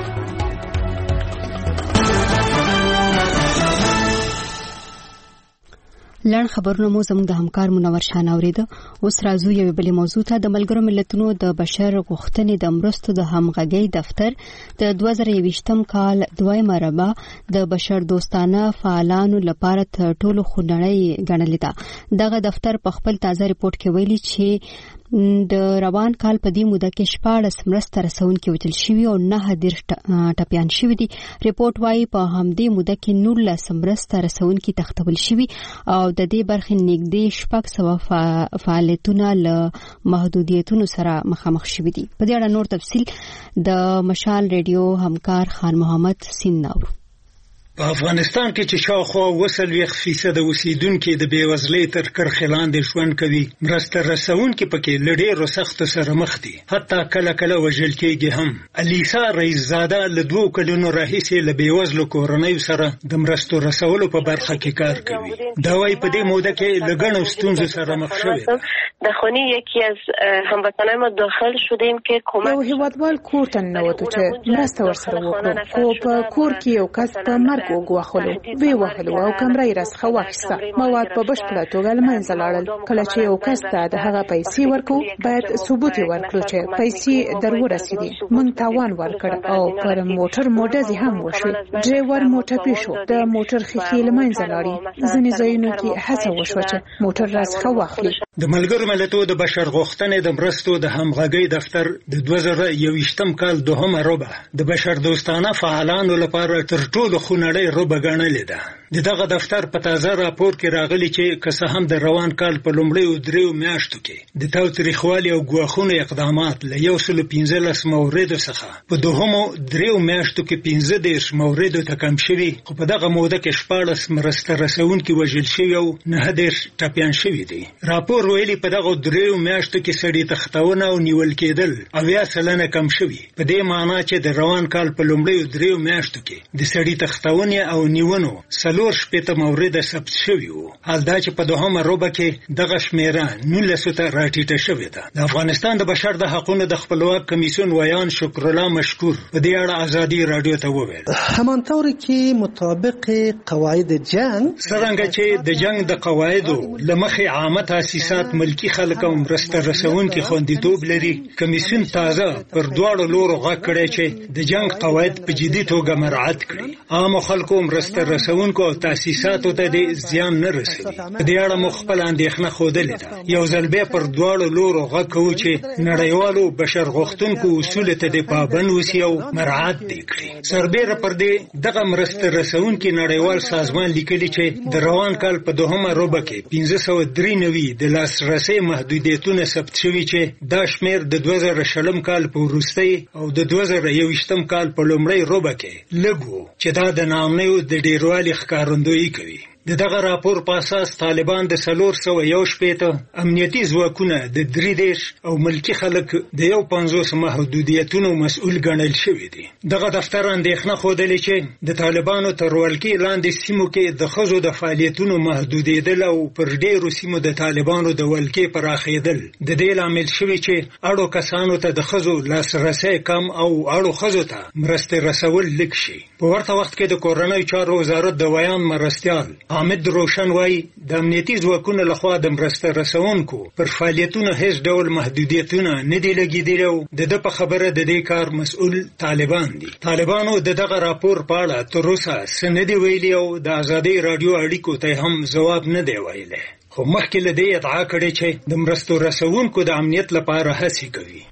لړ خبرونه مو زموږ د همکار منور شاه اوریده. اوس راځو یو بل موضوع ته. د ملګرو ملتونو د بشر غوښتنې د مرستو د همغږۍ دفتر د دوه زره یوویشتم کال دویمه ربع د بشر دوستانه فعالانو لپاره تر ټولو خونړۍ ګڼلې ده. دغه دفتر په خپل تازه ریپورت کې ویلي چې د روان کال په دې موده کې شپاړس مرسته رسونکي وژل شوي او نهه دېرش ټپیان شوي دي. ریپورت وايي په همدې موده کې نولس مرسته رسونکي تښتول شوي او د دې برخې نږدې شپږ سوه فعالیتونه له محدودیتونو سره مخامخ شوي دي. په دې اړه نور تفصیل د مشال ریډیو همکار خان محمد سین نور.
په افغانستان کې چې شاوخوا اووه څلوېښت فیصده اوسیدونکي د بېوزلۍ تر کرښې لاندې ژوند کوي، مرسته رسونکي پکې له ډېرو سختو سره مخ دي، حتی کله کله وژل کېږي هم. الیسا رئیسزاده له دوو کلونو راهیسې له بېوزلو کورنیو سره د مرستو رسولو په برخه کې کار کوي. دا وايي په دې موده کې له ګڼو ستونزو سره مخ شوې.
در خانه یکی از هموطنان ما داخل شدیم که کمک
یو هیوادوال کور ته ننوتو چې مرسته ورسره وکړو، خو په کور کې یو کس په مرګ وګواښلو، ویې وهلو او کمره یې راڅخه واخیسته. مواد په بشپړه توګه له منځه لاړل. کله چې یو کس ته د هغه پیسې ورکړو باید ثبوت یې ورکړو چې پیسې در ورسېدې. موږ تاوان ورکړ او پر موټر مو ډزې هم وشوې. ډریور مو ټپي شو، د موټر ښیښې له منځه لاړې. ځینې ځایونو کې هڅه وشوه چې موټر راڅخه واخلي.
د ملګرو ملتونو د بشر غوښتنې د مرستو د همغږۍ دفتر د دوه زره یوویشتم کال دوهمه ربع د بشر دوستانه فعالانو لپاره تر ټولو خونړۍ ربع ګڼلې ده. د دغه دفتر په تازه راپور کې راغلي چې که څه هم د روان کال په لومړیو دریو میاشتو کې د تاوتریخوالي او ګواښونو اقدامات له یو سل پنځلس موردو څخه په دوهمو دریو میاشتو کې پنځه دېرش موردو ته کم شوي، خو په دغه موده کې شپاړس مرسته رسونکي وژل شوي او نهه دېرش ټپیان شوي دي. راپور ویلي په دغه دریو میاشتو کې سړي تښتونه او نیول کېدل اویا سلنه کم شوي، په دې معنا چې د روان کال په لومړیو دریو میاشتو کې د سړي تښتونې او نیونو څلور شپېته مورده ثبت شوي وو. حال دا چې په دوهمه ربع کې دغه شمېره نولسو ته راټیټه شوې ده. د افغانستان د بشر د حقونو د خپلواک کمیسیون ویان شکرالله مشکور په دې اړه ازادي رادیو ته وویل
همانطور که مطابق قواعد جنگ
څرنګه چې د جنگ د قواعدو لمخې عامه تاسیسات ملکی خلک او مرسته رسونکي خوندیتوب لري، کمیسیون تازه پر دواړو لورو غږ کړی چې د جنگ قواعد په جدي توګه مراعات کړي، عام خلکو مرسته رسونکو او تاسیساتو ته د زیان نه رسوي. په دې اړه مو خپل اندېښنه ښودلې ده. یو ځل بیا پر دواړو لورو غږ کوو چې نړیوالو بشر غوښتونکو اصولو ته د پابند اوسي او مراعات دې کړي. سربیره پر دې دغه مرسته رسونکي نړیوال سازمان لیکلي چې د روان کال په دوهمه ربع کې پنځه سوه درې نوي د لاسرسي محدودیتونه ثبت شوي چې دا شمېر د دوه زره شلم کال په وروستۍ او د دوه زره یوویشتم کال په لومړۍ ربع کې لږ و، چې دا د ناامنیو د ډېروالي ښکارندویي کوي. د دغه راپور په اساس طالبان د څلور سوه یو شپېته امنیتي ځواکونه د درې دېرش او ملکي خلک د یو پنځوس محدودیتونو مسؤل ګڼل شوي دي. دغه دفتر اندېښنه ښودلې چې د طالبانو تر ولکې لاندې سیمو کې د ښځو د فعالیتونو محدودېدل او پر ډېرو سیمو د طالبانو د ولکې پراخېدل د دې لامل شوي چې اړو کسانو ته د ښځو لاسرسی کم او اړو ښځو ته مرستې رسول لږ شي. په ورته وخت کې د کورنیو چارو وزارت د ویان مرستیال حامد روشن وایي د امنیتي ځواکونو لخوا د مرسته رسونکو پر فعالیتونو هیڅ ډول محدودیتونه نه دي لګېدلي او د ده په خبره د دې کار مسؤل طالبان دي. طالبانو د دغه راپور په اړه تر اوسه څه نه دي ویلي او د ازادۍ راډیو اړیکو ته هم ځواب نه دی ویلی، خو مخکې له دې ادعا کړې چې د مرستو رسونکو د امنیت لپاره هڅې کوي.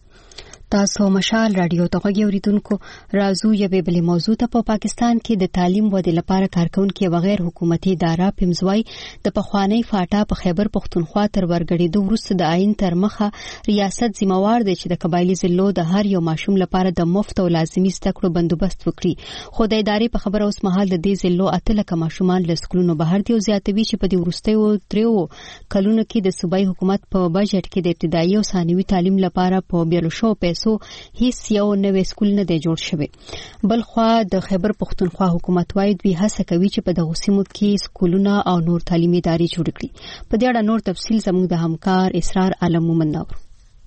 تاسو مشال رادیو ته غوږی اوریدونکو راځو یوې بلې موضوع ته. په پا پاکستان کې د تعلیم ودې لپاره کارکونکي بغیر حکومتي اداره پمزوای د پخوانی فاټا په خیبر پختونخوا تر ورګړېدو وروسته د آئین تر مخه ریاست ذمہوار دی چې د قبایلی ضلعو د هر یو ماشوم لپاره د مفت او لازمي زده کړو بندوبست وکړي. خو د ادارې په خبره اوس مهال د دې ضلعو اته لکه ماشومان له سکولونو بهر دي او زیاتوي چې په دې وروستیو دریو کلونو کې د صوبایي حکومت په بجټ کې د ابتدایي او ثانوي تعلیم لپاره په بیلشو پیسو هیڅ یو نوې سکول نه دی جوړ شوی. بل خو د خیبر پختونخوا حکومت وايي دوی هڅه کوي چې په دغه سیمو کې سکولونه او نور تعلیمي ادارې جوړ کړي. په دې اړه نور تفصیل زموږ د همکار اسرار عالم مومند نور.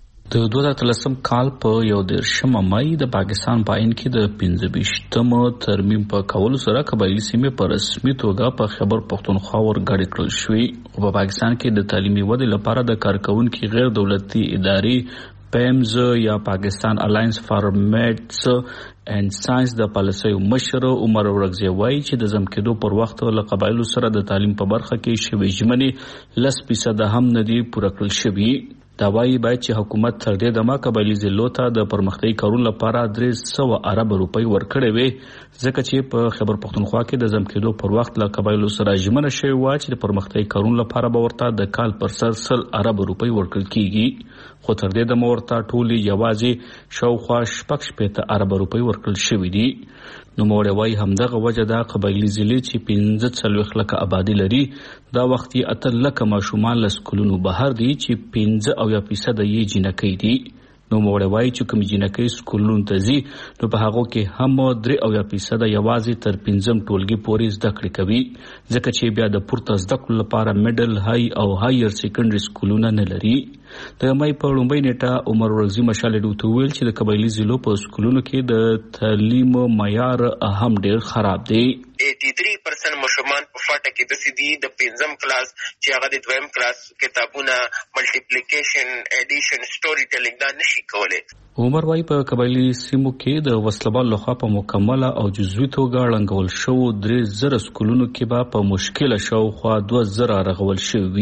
د دوه زره اتلسم کال په یو دېرشمه مای د پاکستان په آئین کې د پنځه ویشتم ترمیم په کولو سره قبایلي سیمې په رسمي توګه په خیبر پختونخوا ورګړې کړل شوې. په پاکستان کې د تعلیمي ودې لپاره د کارکونکو غیر دولتي ادارې پیمز یا پاکستان الاینس فار میتھس اینڈ ساينس د پالیسي مشر عمر ورغزي وایي چې د زم کېدو پر وخت له قبایلو سره د تعلیم په برخه کې شوي ژمنې لس فیصد هم نه دي پوره کړل شوي. دا وایي باید چې حکومت تر دې دمه قبایلي ضلعو ته د پرمختګ کارونو لپاره درې سوه ارب روپۍ ورکړې وي، ځکه چې په خیبر پختونخوا کې د زم کېدو پر وخت له قبایلو سره ژمنه شوې وه چې د پرمختګ کارونو لپاره به ورته د کال پر سر سل ارب روپۍ ورکړل کېږي، خو تر دې دمه ورته ټولې یوازې شاوخوا شپږ شپېته ارب روپۍ ورکړل شوي دي. نوموړی وایي همدغه وجه دا قبایلي ضلعې چې پنځه څلوېښت لکه آبادي لري دا وخت یې اته لکه ماشومان له سکولونو بهر دي چې پنځه اویا فیصده یې جینکۍ دي. نوموړی وایي چې کوم جینکۍ سکولونو ته ځي نو په هغو کې هم درې اویا فیصده یوازې تر پنځم ټولګي پورې زده کړې کوي، ځکه چې بیا د پورته زده کړو لپاره میډل های او هایر سیکنډري سکولونه نه لري. د مای په لومړۍ نیټه عمر ورغزي مشال ډوته ویل چې د قبایلي ضلعو په سکولونو کې د تعلیم معیار هم ډېر خراب دی.
ایټي تھری پرسنټ ماشومان په فاټه کې د سیدي د پنځم کلاس چې هغه د دویم کلاس کتابونه ملټیپلیکیشن اډیشن سټوري ټیلینګ دا نشي کولای.
عمر وايي په قبایلي سیمو کې د وسلوال لخوا په مکمله او جزوي توګه ړنګول شو درې زره سکولونو کې به په مشکله شاوخوا دوه زره رغول شوي.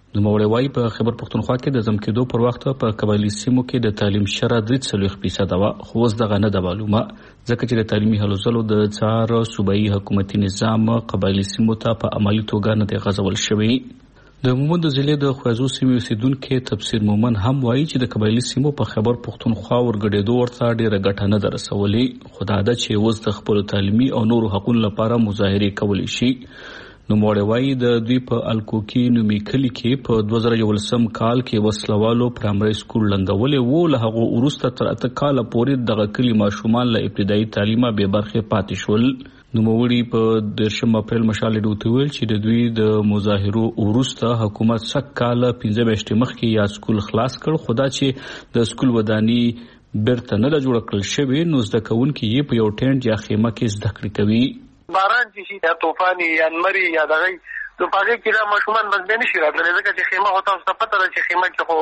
نوموړی وايي په خیبر پښتونخوا کې د ضم کېدو پر وخت په قبایلي سیمو کې د تعلیم شرح درې څلوېښت فیصده وه، خو اوس دغه نه ده معلومه، ځکه چې د تعلیمي هلو ځلو د څار صوبایي حکومتي نظام قبایلي سیمو ته په عملي توګه نه دی غځول شوی. د مومند ضلع د خوازو سیمې اوسیدونکي تفسیر مومن هم وایي چې د قبایلي سیمو په خیبر پښتونخوا ورګډېدو ورته ډېره ګټه نه ده رسولې، خو دا ده چې اوس د خپلو تعلیمي او نورو حقونو لپاره مظاهرې کولی شي. نوموړی وایي د دوی په الکوکي نومي کلي کې په دوه زره یولسم کال کې وسلوالو پرایمري سکول لنګولی وو، له هغو وروسته تر اته کاله پورې دغه کلي ماشومان له ابتدایي تعلیمه بې برخې پاتې شول. نوموړي په دېرشم اپریل مشال راډیو ته ویل چې د دوی د مظاهرو وروسته حکومت سږ کال پنځه میاشتې مخکې یا سکول خلاص کړ، خو دا چې د سکول وداني بیرته نه ده جوړه کړل شوې، نو زده کوونکي یې په یو ټینټ یا خیمه کې زده کړې کوي.
باران چې شي یا طوفان یا نمرې یا دغه نو په هغې کې دا ماشومان بس بیا نه شي راتللی، ځکه چې خیمه خو تاسو ته پته ده چې خیمه کې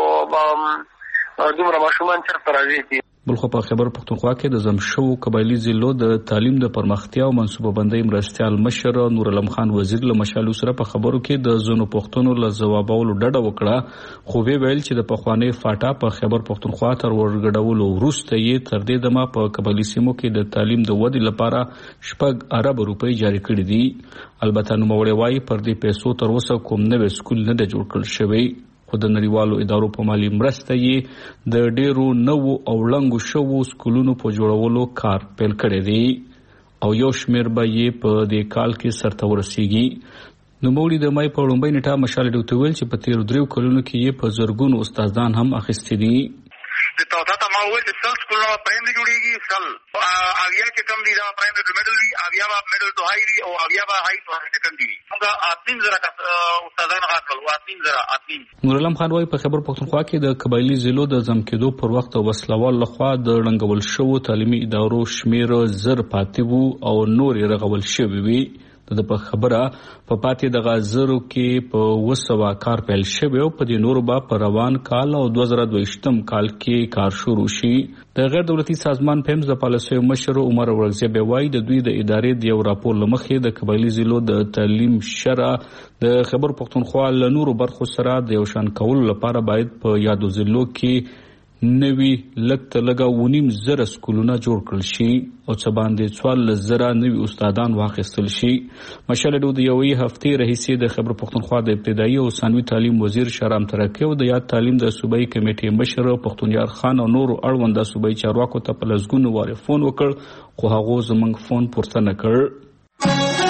خو دومره ماشومان چېرته راځي دي.
بلخو په خیبر پښتونخوا کې د ضم شوو قبایلي ضلعو د تعلیم د پرمختیا او منصوبه بندۍ مرستیال مشر نور علم خان وزیر له مشالو سره په خبرو کې د ځینو پوښتنو له ځوابولو ډډه وکړه، خو ویې ویل چې د پخوانۍ فاټا په خیبر پښتونخوا تر ورګډولو وروسته یې تر دې دمه په قبایلي سیمو کې د تعلیم د ودې لپاره شپږ ارب روپۍ جاري کړي دي. البته نوموړی وایي پر دې پیسو تر اوسه کوم نوی سکول نه دی جوړ کړل شوی، خو د نړیوالو ادارو په مالي مرسته یې د ډیرو نوو او لنګو شوو سکولونو په جوړولو کار پیل کړی دی او یو شمیر به یې په دې کال کې سرته ورسیږي. نوموړي د مای په لومړۍ نیټه مشال راډیو ته ویل چې په تیرو دریو کلونو کې یې په زرګونو استادان هم اخیستي دي.
د تاسو ما وویل چې سل سکولونه پرایم جوړیږي، سل اویا چې کم دي دا پرایم ټو میډل دي، اویا به میډل ټو هاي دي او اویا به هاي ټو هاي سیکنډ دي. موږ اتین زره استادان راکړل، اتین زره اتین.
نور علم خان وايي په خیبر پښتونخوا کې د قبایلي ضلعو د ضم کېدو پر وخت وسلوال لخوا د ړنګول شوو تعلیمي ادارو شمیر زر پاتې وو او نور یې رغول شوي وي. د په خبره په پاتې د غازرو کې په وسوه کار پیل شوی او په دې نورو به په روان کال او دوه زره دویشتم کال کې کار شروع شي. د غیر دولتي سازمان پیمز د پالیسیو مشر عمر ورغزی به وایي د دوی د ادارې د یو راپور لمخې د قبایلي ضلعو د تعلیم شرح د خیبر پښتونخوا له نورو برخو سره د یو شان کولو لپاره باید په یادو ضلعو کې نوي لږ تر لږه ونیم زره سکولونه جوړ کړل شي او څه باندې څوارلس زره نوي استادان واخیستل شي. مشال راډیو د یوې هفتې راهیسې د خیبر پښتونخوا د ابتدایي او ثانوي تعلیم وزیر شهرام ترکی او د یاد تعلیم د صوبایي کمیټې مشر پښتونیار خان او نورو اړونده صوبایي چارواکو ته په لسګونو وارې فون وکړ، خو هغو زموږ فون پورته نه کړ.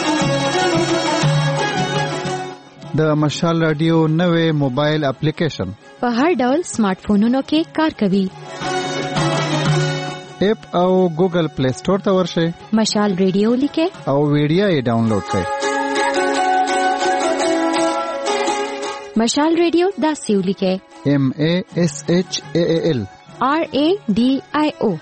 د مشال رادیو نوې موبایل اپلیکیشن
په هر ډول سمارټ فونونو کې کار کوي.
اپ او ګوګل پلی سٹور ته ورشئ،
مشال رادیو لیکئ
او ویډیو یې ډاونلوډ کړئ.
مشال رادیو داسې ولیکئ،
ایم ا اس ایچ ا ال
آر ا ډي آی او.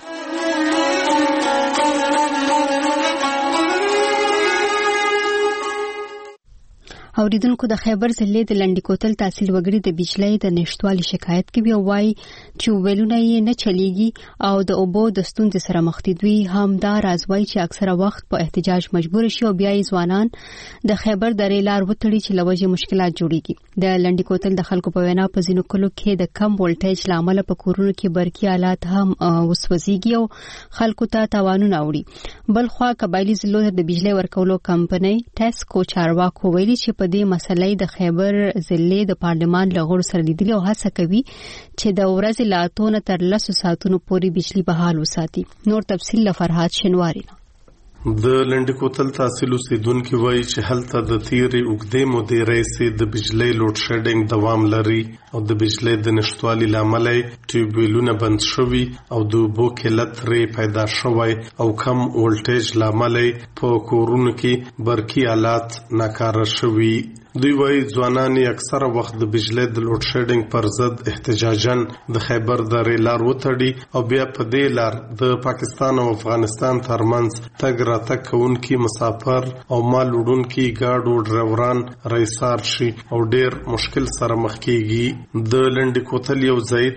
اوریدونکو د خیبر ضلع د لنډی کوتل تحصیل وګړي د بجلی د نشټوالي شکایت کوي او وايي چې ویلونه یې نه چلیږي او د اوبو د ستونزې سره مخ دي. دوی هم دا راز وايي چې اکثره وخت په احتجاج مجبور شي او بیا یې ځوانان د خیبر درې لار وتړي چې لوجه مشکلات جوړيږي. د لنډی کوتل د خلکو په وینا په ځینو کلو کې د کم وولټیج لامل په کورونو کې برقي آلات هم وسوځيږي او خلکو ته تاوانونه اوري. بل خوا قبایلی ضلعو د بجلی ورکولو کمپنۍ ټیسکو چارواکو ویلي چې په دې مسلې د خیبر ضلع د پارلمان لغړو سره لیدلي او هڅه کوي چې د ورځې له اتو نه تر لسو ساعتونو پورې بجلی بحال وساتي. نور تفصیل له فرهاد شنواری.
د لنډی کوتل تحصیل اوسیدونکي وایي چې هلته د تیرې اوږدې مودې راهیسې د بجلی لوډ شیډینګ دوام لري او د بجلی د نشتوالي له امله ټیوبویلونه بند شوي او د اوبو قلت ترې پیدا شوی او کم وولټیج له امله په کورونو کې برقي آلات ناکاره شوي. دوی وایي ځوانان اکثره وخت د بجلی د لوډ شیډینګ پر ضد احتجاجاً د خیبر درې لار وتړي او بیا په دې لار د پاکستان او افغانستان ترمنځ تګ راتګ کوونکي مسافر او مال وړونکي ګاډو ډرایوران رایسار شي او ډیر مشکل سره مخ کیږي. د لنډی کوتل یو ځای تن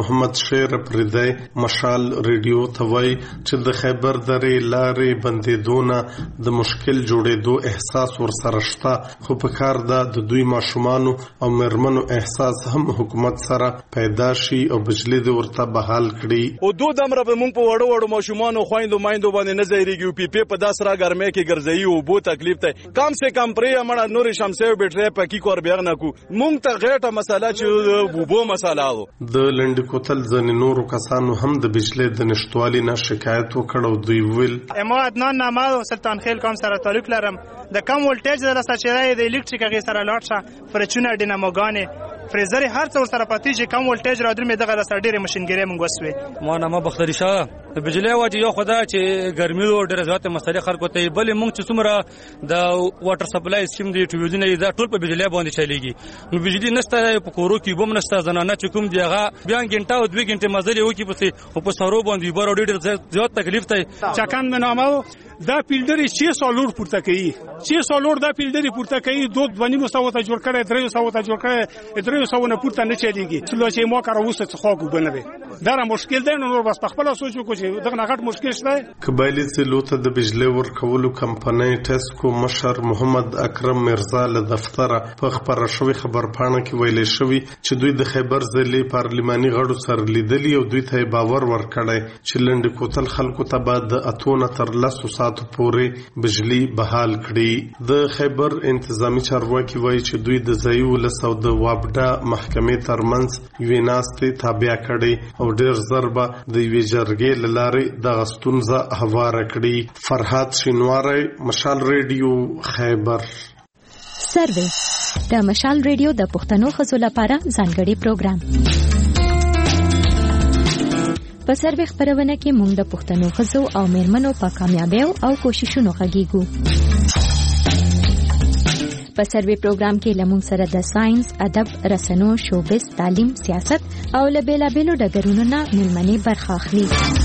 محمد شیر پردی مشال ریډیو ته وایي چې د خیبر درې لارې بندېدونه د مشکل جوړېدو احساس ورسره شته، خو په کار ده د دوی ماشومانو او مېرمنو احساس هم حکومت سره پیدا شي او بجلی دې ورته بحال کړي.
او دو دمره به موږ په وړو وړو ماشومانو خویندو مایندو باندې نه ځایریږي. پی پی په داس را ګرمۍ کې ګرځي او بو تکلیف ته کم سے کم پرې امړه نور شمسي بیټری پکې کور بیغ نه کو مونږ ته غیټه مسله چې بوبو مسله و.
د لنډ کوتل ځنې نورو کسانو هم د بجلی د نشټوالي نه شکایت وکړ او دوی ویل
اما عدنان نامه سلطان خیل کوم سره تعلق لرم. د کم ولټیج د لسچرای د الکتریک غي سره لاړ شه فرچونه ډیناموګانې فریزر هر څور سره پاتې چې کم ولټیج را درمه دغه لسر ډیره ماشينګری مونږ وسوي.
ما نامه بختری شاه د بجلی واجی یو خدای چې ګرمي او ډیره زیات مسلې خلکو ته بل مونږ چې څومره د واټر سپلای سیستم دی ټیوبونه دا ټول په بجلی باندې چلیږي. نو بجلی نشته په کورو کې بم نشته زنانه چې کوم دی هغه بیا غنټه او دوه غنټه مزل یو کې پسې او په سارو باندې بار ډیر زیات تکلیف ته
چکان منامه دا پیلډری شش سالور پورته کوي شش سالور دا پیلډری پورته کوي دوه دونی مو ساوته جوړ کړي درې ساوته جوړ کړي درې ساونه پورته نه چلیږي چې چې مو کار اوسه څه خو بنوي دا مشکل دی. نو بس په خپل سوچ وکړو چې دغه غټ مشکل شته.
قبایلی سلوته د بجلی ورکولو کمپنۍ ټسکو مشر محمد اکرم مرزا له دفتره په خبره شوی خبر پاڼه کې ویلي شوی چې دوی د خیبر ضلع پارلماني غړو سره لیدلی او دوی ته باور ورکړی چې لنډ کوتل خلکو ته بعد د اتونه تر لسو ساعتو پورې بجلی بحال کړي. د خیبر انتظامی چارواکي وایي چې دوی د ځایي ولس او د وابډا محکمې ترمنځ یوې ناستې تابع کړي او ډېر ژر به د یوې جرګې له لارې دغه ستونزه هواره کړي. فرهاد شینواری، مشال ریډیو، خیبر.
سروې د مشال ریډیو د پښتنو ښځو لپاره ځانګړي پروګرام. په سروې خبرونه کې موږ د پښتنو ښځو او میرمنو په کامیابیو او کوششونو غږیږو. په سروې پروګرام کې لمون سره د ساينس، ادب، رسنو، شوبز، تعلیم، سیاست او له بیلابیلو ډګرونو نه ملمنې برخه اخلي.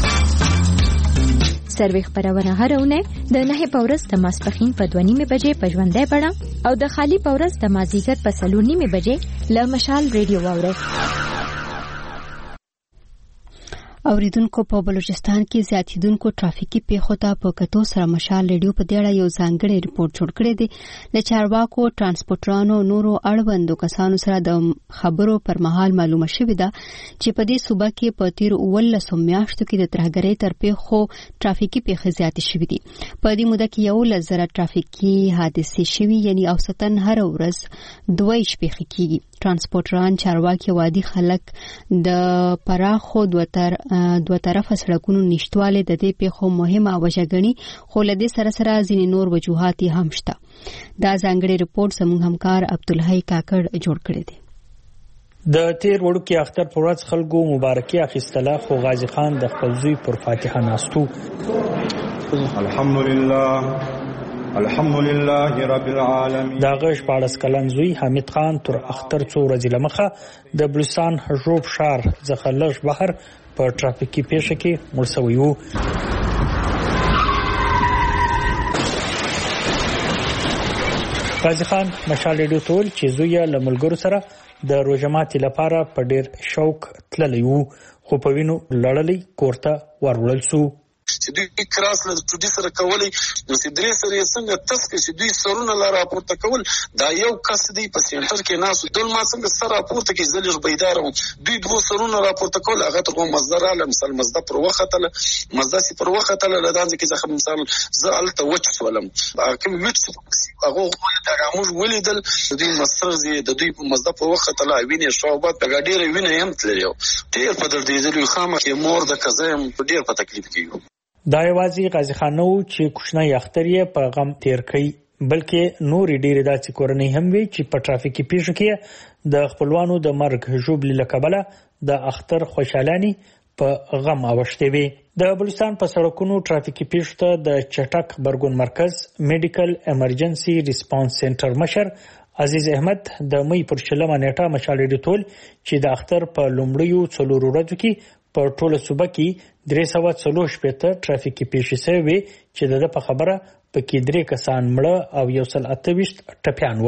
سروې خبرونه هر اونۍ د نهه پورس د ماسپخین په دوه نیمه بجې په ژوندۍ بڼه او د خالی پورس د مازیګر په څلور نیمه بجې له مشال ریډیو واورئ. اوریدونکو په بلوچستان کې زیاتیدونکو ټرافیکي پیښو ته په کتو سره مشال ریډیو په دې اړه یو ځانګړی ریپورت جوړ کړی دی. د چارواکو، ترانسپورټرانو، نورو اړوندو کسانو سره د خبرو پر مهال معلومه شوې ده چې په دې صوبه کې په تیر اوولسو میاشتو کې د ترهګرۍ تر پیښو ټرافیکي پیښې زیاتې شوې دي. په دې موده کې یولس زره ټرافیکي حادثې شوي، یعنی اوسطاً هر ورځ دوه پیښې کیږي. ترانسپورټران، چارواکي، وادي خلک د پراخو دوتر دوه طرفه سړکونو نشټواله د دې پیښو مهمه وجه ګڼي، خو له دې سره سره ځینې نور وجوهات هم شته. دا ځانګړی ریپورت زموږ همکار عبدالحی کاکړ جوړ کړی دی.
د تیر وړوکی اختر پر ورځ خلکو مبارکي اخیستله، خو غازی خان د خپل زوی پر فاتحه ناستو.
الحمدلله الحمدلله رب العالمین.
دا غش پاړس کلن زوی حمید خان تر اختر څو ورځې لمخه د بلوچستان حجروب شهر ځخلش بهر په ټرافیکي پیښه کې مړ شوی و. غازی خان مشال ریډیو ټول چې زوی له ملګرو سره د روژماتي لپاره په ډیر شوق تللی و، خو په وینو لړلې کورته ورولل سو.
چې دوی کراس له ټودي سره کولای نو چې درې سره یې څنګه تاسو کې چې دوی سرونه لا راپورته کول دا یو کس دی په سنټر کې ناس دل ما څنګه سره راپورته کې زلج بيدار وو دوی دوه سرونه راپورته کول هغه ته مصدر عالم مثال مزده پر وختله مزده سي پر وختله لدان کې ځکه مثال زالته وچ سولم کوم وچ هغه دا موږ ولیدل دوی مصدر زی د دوی مزده پر وختله ویني شوبات د ګډيره ویني هم تللی ډیر په در دې دلو خامه کې مور د کزم ډیر په تکلیف کیو.
دا یوازې غازی خان نو چې کوښنه یختر یې په غم تیر کړي، بلکې نور ډېر داسې کورنۍ هم وي چې په ټرافیکي پیښو کې د خپلوانو د مرګ ژوبلې له کبله د اختر خوشالانی په غم اوښتې وي. د بلوچستان په سړکونو ټرافیکي پیښو ته د چټک غبرګون مرکز میډیکل ایمرجنسي ریسپانس سنټر مشر عزیز احمد د مې پر شلمه نیټه مشال ریډیو ټول چې د اختر په لومړیو څلورو ورځو کې په ټوله صوبه کې درې سوه څلور شپېته ټرافیکي پیښې شوې چې د په خبره پکې درې کسان مړه او یو سل اته ویشت ټپیان ول.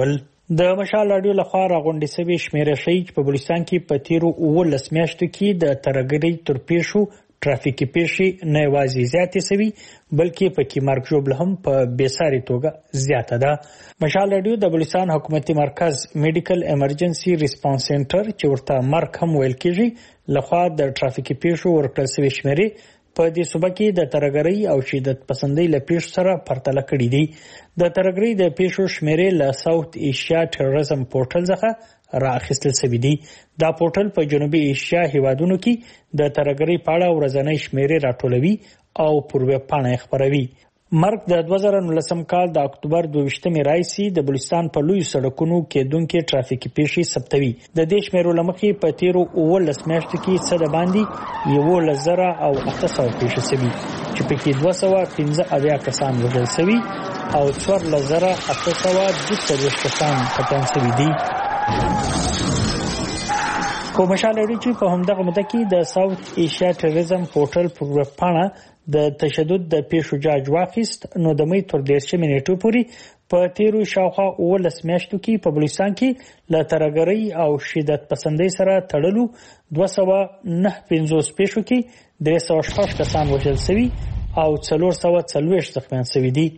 د مشال رادیو لخوا راغونډې شوې شمیره ښیي چې په بلوچستان کې په تیرو اوولس میاشتو کې د ترهګرۍ تر پیښو ترافیکي پیښې نه یوازې زیاتې شوي بلکې پکې مرګ ژوبله هم په بېساري توګه زیاته ده. مشال رادیو د بلوچستان حکومتي مرکز میډیکل ایمرجنسي ریسپانس سنټر چې ورته مرګ هم ویل کېږي لخوا د ترافیکي پیښو ورکړل شوې شمیرې په دې صوبه کې د ترهګرۍ او شدت پسندۍ له پیښو سره پرتله کړي دي. د ترهګرۍ د پیښو شمیرې له ساوث ایشیا ټیرریزم پورټل څخه رااخیستل شوي دي. دا پورټل په جنوبي ایشیا هیوادونو کې د ترهګرۍ په اړه ورځنۍ شمیرې راټولوي او پر ویب پاڼه خپروي. مرګ د دوه زره نولسم کال د اکتوبر دوه ویشتمې راهیسې د بلوچستان په لویو سړکونو کېدونکې ترافیکي پیښې ثبتوي. د دې شمیرو له مخې په تیرو اوولس میاشتو کې څه د باندې یولس زره او اته سوه پیښې شوي چې پکې دوه سوه پنځه اویا کسان وژل شوي او څوارلس زره اته سوه دوه څلوېښت کسان ټپیان شوي دي. خو مشال لري چې په همدغه موده کې د ساوث ایشیا ټیرریزم پورټل پر ویب پاڼه د تشدد د پیښو جاج واخیست نو د مې تر دېرشمې نیټو پورې په تیرو شاوخوا اوولس میاشتو کې په بلوچستان کې له ترهګرۍ او شدت پسندۍ سره تړلو دوه سوه نهه پنځوس پیښو کې درې سوه شپږ کسان وژل شوي او څلور سوه څلوېښت زخمیان شوي دي.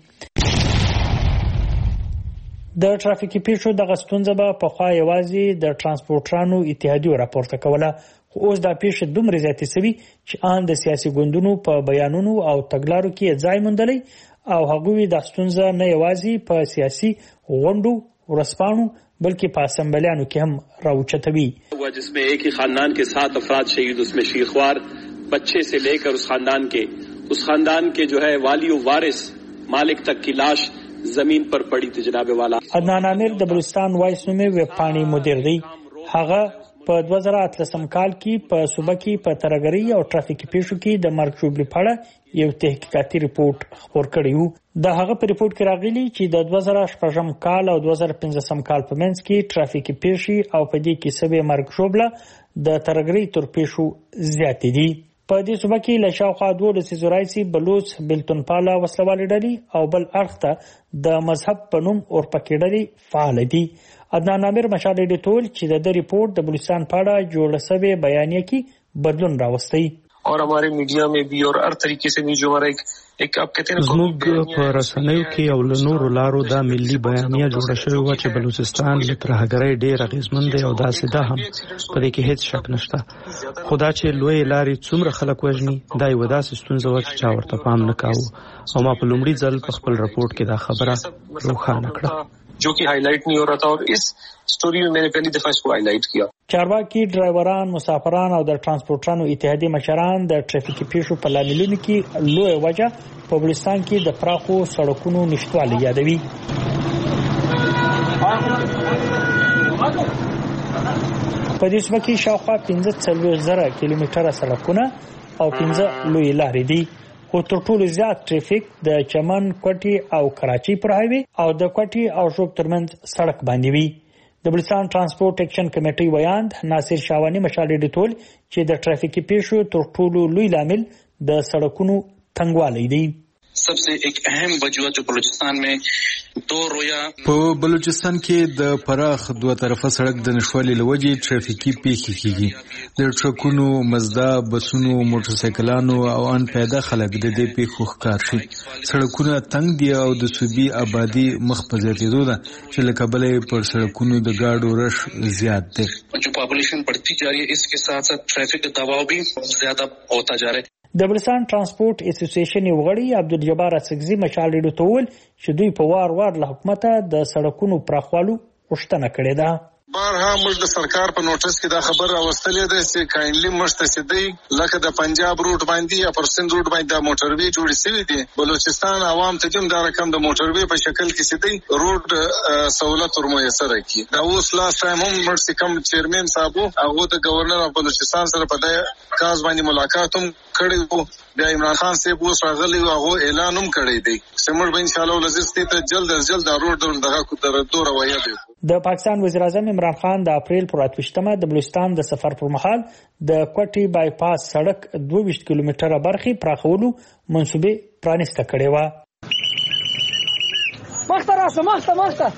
د ترافیکي پیښو دغه ستونزه به پخوا یوازې د ترانسپورټرانو اتحادیو راپورته کوله خو اوس دا پیښې دومره زیاتې شوي چې ان د سیاسي ګوندونو په بیانونو او تګلارو کې ځای موندلی او هغوی دا ستونزه نه یوازې په سیاسي غونډو ورځپاڼو بلکہ په اسمبلیانو کې هم راوچتوي.
جس میں ایک ہی خاندان کے سات افراد شہید اس میں شیخوار بچے سے لے کر اس خاندان کے اس خاندان کے جو ہے والی و وارث مالک تک کی لاش زمین پر پڑی تھی. جناب والا
عدنان عامر د بلوچستان وایس نومې ویب پاڼې مدیر دی. هغه په دوه زره اتلسم کال کې په صوبه کې په ترهګرۍ او ترافیکي پیښو کې د مرګ ژوبلې په اړه یو تحقیقاتي ریپورت خپور کړی و. د هغه په ریپورت کې راغلي چې د دوه زره شپږم کال او دوه زره پنځلسم کال په منځ کې ترافیکي پیښې او په دې کې شوې مرګ ژوبله د ترهګرۍ تر پیښو زیاتې دي. په دې صوبه کې له شاوخوا دوه لسیزو راهیسې بلوچ بېلتونپاله وسلوالې ډلې او بل اړخ ته د مذهب په نوم اورپکې ډلې فعاله دي. عدنان عامر مشال رادیو ته وویل چې د ده ریپورټ د بلوچستان په اړه جوړه شوې بیانیه کې بدلون راوستی.
اور ہمارے میڈیا میں بھی اور ہر طریقے سے بھی جو ہمارا ایک ایک آپ کہتے ہیں
زموږ په رسنیو کې او له نورو لارو دا ملي بیانیه جوړه شوې وه چې بلوچستان له ترهګرۍ ډېر اغېزمن دی او داسې ده هم په دې کې هېڅ شک نشته. خو دا چې لویې لارې څومره خلک وژني دا یوه داسې ستونزه وه چې چا ورته پام نه کاوه او ما په لومړي ځل په خپل رپورټ کې دا خبره روښانه کړه
جو کہ ہائی لائٹ نہیں ہو رہا تھا اور اس سٹوری میں میں نے پہلی دفعہ اس کو ہائی لائٹ کیا.
چارواکي ډرایوران مسافران او د ترانسپورټرانو اتحادیې مشران د ټرافیکي پیښو په لاملونو کې لویه وجه په بلوچستان کې د پراخو سړکونو نشتوالی یادوي. په دې صوبه کې شاوخوا پنځه څلوېښت زره کیلومتره سړکونه او پنځه لویې لارې دي. خو تر ټولو زیات ټریفیک د چمن، کوټي او کراچۍ پر هایوي او د کوټي او ژوب ترمنځ سړک باندې وي. د بلوچستان ترانسپورټ ایکشن کمیټې ویاند ناصر شاوانی مشال رادیو ته وویل چې د ټرافیکي پیښو تر ټولو لوی لامل د سړکونو تنګوالی دی.
سب سے ایک اہم وجوہ جو بلوچستان میں دو رویا
په بلوچستان کې د پراخ دوه طرفه سړک د نشوالي لوجې ټرافیکي پیښې کیږي. د ټرکونو، مزدا، بسونو، موټرسایکلانو او ان پیاده خلک د دې پیښو ښکار شي. سړکونه تنګ دي او د صوبې آبادي مخ په زیاتېدو ده چې له کبله یې پر سړکونو د ګاډو رش زیات دی.
جو پاپولیشن بڑھتی جا رہی ہے اس کے ساتھ ساتھ ٹریفک کا دباؤ بھی زیادہ ہوتا جا رہا ہے.
د بلوچستان ترانسپورټ اسوسییشن یو غړي عبدالجبار اسګزي مشال رادیو ته وویل چې دوی په وار وار له حکومته د سړکونو پراخوالو غوښتنه کړې ده.
بارها موږ د سرکار په نوټس کې دا خبر راوستلې ده چې کاینلی موږ ته سیدی لکه د پنجاب روټ باندې یا پر سند روټ باندې د موټروي جوړې شوي دي. بلوچستان عوام ته هم دا رقم د موټروي په شکل کې سیدی روټ سہولت ورمویسره کړي. دا اوس لاست ټایم هم موږ کوم چیرمن صاحب هغه د گورنر اف بلوچستان سره په دې کاز باندې ملاقات هم کړی وو. بیا عمران خان صاحب اوس راغلی او هغه اعلان هم کړی دی چې موږ به ان شاء الله ولزسته ته جلد از جلد دا روټ دغه درته روایت دی.
د پاکستان وزیر اعظم عمران خان د اپریل پر اتوشتمه د بلوچستان د سفر پر مهال د کوټي بای پاس سړک دوه ویشت کیلومتره برخې پراخولو منسوبه پرانیسته کړې و.
مخته راځه مخته مخته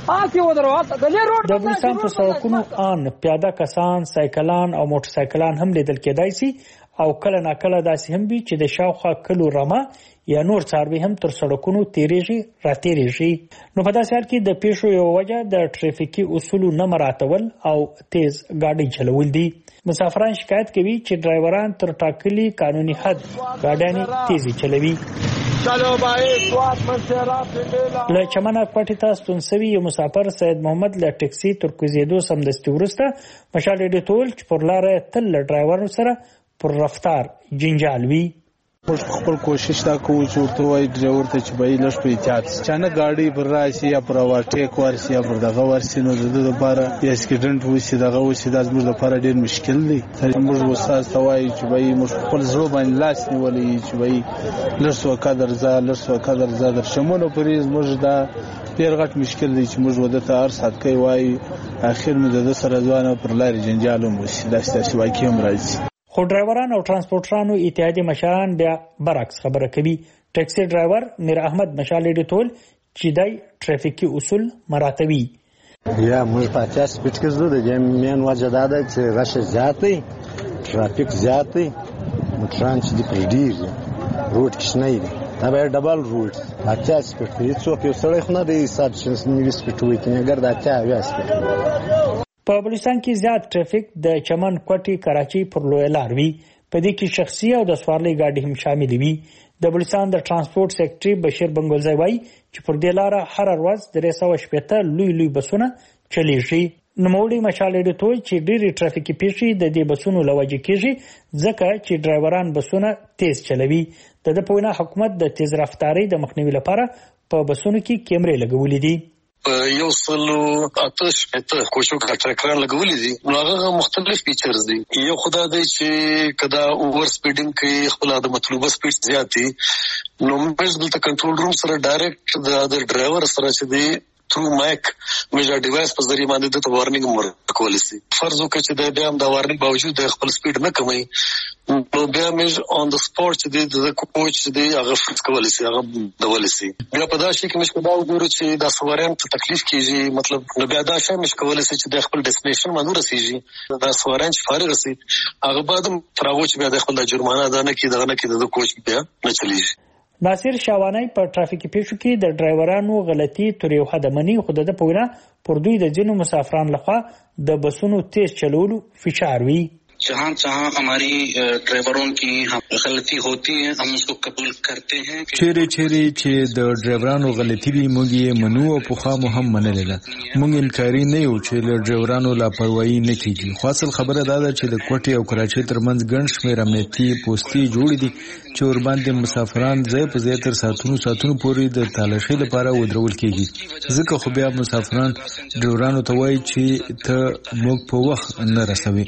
د افغانستان په سړکونو ان پیاده کسان، سایکلان او موټر سایکلان هم لیدل کېدای شي او کله ناکله داسې هم وي چې د شاوخوا کلو رمه یا نور څاروي هم تر سړکونو تیریږي راتیریږي. نو په داسې حال کې د پیښو یو وجه د ټریفیکي اصولو نه مراعاتول او تیز گاډي چلول دي. مسافران شکایت کوي چې ډرایوران تر ټاکلي قانوني حد ګاډیانې تیزي چلوي. له چمنه کوټې ته ستون سوي یو مسافر سید محمد له ټکسي تر کوزیدو سمدستي وروسته مشال ډېر ټول چې پر لاره تل له ډرایور سره پر رفتار جنجال وي.
موږ خپل کوشش دا کوو چې ورته وایي ډرایور ته چې به یې لږ په احتیاط سي، چې نه ګاډۍ پر راشي یا پر اوورټیک ورسي یا پر دغه ورسي، نو د ده دپاره یا اکسیډنټ وشي دغه وشي، دا زموږ لپاره ډېر مشکل دی. موږ استاد ته وایو چې به یې موږ خپل زړه باندې لاس نیولی چې به یې لږ څه قدر ځه لږ څه قدر ځه در شمونو پرې زموږ دا ډېر غټ مشکل دی چې موږ وده ته هر ساعت کوي وایي اخر مو د ده سره ځوانه پر لارې جنجال هم وشي، داسې داسې واقعې هم راځي.
خو ډرایوران او ترانسپورټرانو اتحادیې مشران بیا برعکس خبره کوي. ټکسي ډرایور میر احمد مشال ډېر ټول چې دای ټریفیکي اصول مراعاتوي.
یا موږ په اتیا سپیډ کې ځو، د دې مین وجه دا ده چې رش زیات دی، ټرافیک زیات دی، موټران چې دي پرې ډېر دي، روډ کوچنی دی، دا باید ډبل روډ اتیا سپیډ کې هېڅوک یو سړی خو نه دی حساب چې نوي سپیډ وکړي اگر د اتیا اویا سپیډ.
په بلوچستان کې زیات ټریفیک د چمن کوټي کراچي پر لوی لار وی، په دې کې شخصي او د سوارلۍ گاډي هم شامل وي. د بلوچستان د ترانسپورت سیکرټري بشیر بنګلزی وایي چې پر دې لار هر ورځ درې سوه شپېته لوی لوی بسونه چلیږي. نوموړي مشال ډېر ټول چې ډېرې ټرافیکي پیښې د دې بسونو له وجې کېږي ځکه چې ډرایوران بسونه تیز چلوي. د ده په وینا حکومت د تیز رفتارۍ د مخنیوي لپاره په بسونو کې کیمرې لګولې دي.
یو سلو اته شپېته کوچو ټریکران لګولي دي، نو هغه مختلف فیچرز دي. یو خدا دی چې کدا اوور سپیډینګ کوي خپل د مطلوبه سپیډ زیات دي، نو موږ دلته کنټرول روم سره ډایرکټ د ډرایور سره چې دی تھرو مایک میجر ډیوایس په ذریعہ باندې د وارنینګ ورکول شي. فرض وکړي چې د بیا هم د وارنینګ باوجود د خپل سپیډ نه کموي، نو بیا موږ اون د سپورت چې د کوچ دی هغه فکس کول شي، هغه ډول شي. بیا په دا شي کې موږ دا وګورو چې د سواران ته تکلیف کیږي، مطلب نو بیا دا شی موږ کول شي چې د خپل ډیسټینیشن باندې ورسیږي. دا سواران چې فارغ شي هغه بعد تراوچ بیا د خپل جرمانه ادا نه کیږي، دغه نه کیږي د کوچ بیا نه چلیږي.
ناصر شاوانی په ټرافیکي پیښو کې د ډرایورانو غلطي تر یو حد مني، خو د په وینا پر دوی د ځینو مسافرانو لخوا د بسونو تیز چلولو فشار وي.
जहाँ जहाँ हमारी ड्राइवरों की गलती होती है हम उसको कबूल करते हैं.
چیرې چیرې چې د ډرایورانو غلطي وي موږ یې منو او پخوا مو هم منلې ده. موږ انکاري نه یو چې له ډرایورانو لاپروايي نه کیږي، خو اصل خبره دا ده چې د کوټې او کراچۍ ترمنځ ګڼ شمېر امنیتي پوستې جوړې دي چې ورباندې مسافران ځای په ځای تر ساعتونو ساعتونو پورې د تالاشۍ لپاره ودرول کیږي. ځکه خو بیا مسافران ډرایورانو ته وایي چې ته موږ په وخت نه رسوي.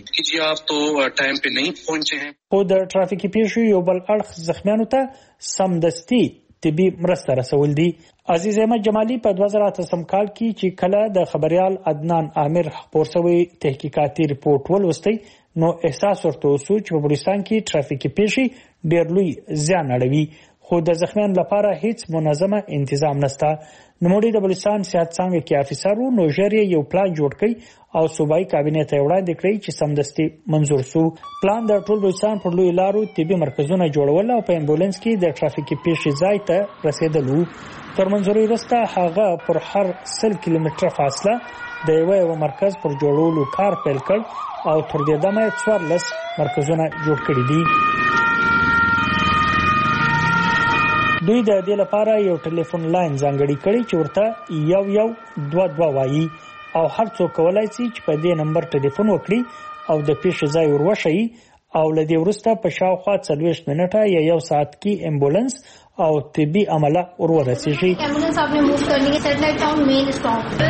ټایم په نه پہنچے ہیں.
خو د ټرافیکي پیښو یو بل اړخ زخمیانو ته سمدستي طبي مرسته رسول دي. عزیز احمد جمالي په دوه زره اتلسم کال کې چې کله د خبريال عدنان عامر خبر شوی تحقیقاتي ریپورت ولوستي، نو احساس ورته وسو چې په بلوچستان کې ټرافیکي پیښې ډېر لوی زیان اړوي، خو د زخمیانو لپاره هیڅ منظمه تنظیم نشته. نوموړي د بلوچستان صحت څانګې کې افیسر وو، نو ژر یو پلان جوړ کړي او صوبایي کابینې ته وړاندې کړی چې سمدستي منظور سو. پلان د ټول بلوچستان پر لوی لارو طبي مرکزونه جوړول او په امبولانس کې د ټرافیکي پیښې ځای ته رسیدل وو. تر منځوري وروسته هغه پر هر سل کیلومتره فاصله د یو یو مرکز پر جوړولو کار پیل کړ او تر دې دمه څوارلس مرکزونه جوړ کړي دي. دوی د دې لپاره یو ټلیفون لاین ځانګړی کړی چې ورته یو یو دوه دوه وایي او هر څوک کولای شي چې په دې نمبر ټلیفون وکړي او د پیښې ځای ورشي او له دې وروسته په شاوخوا څلوېښت منټه یا یو ساعت کې امبولانس او طبي عمله ورورسیږي.
एम्बुलेंस आपने मूव करनी है सैटेलाइट टाउन मेन स्टॉप.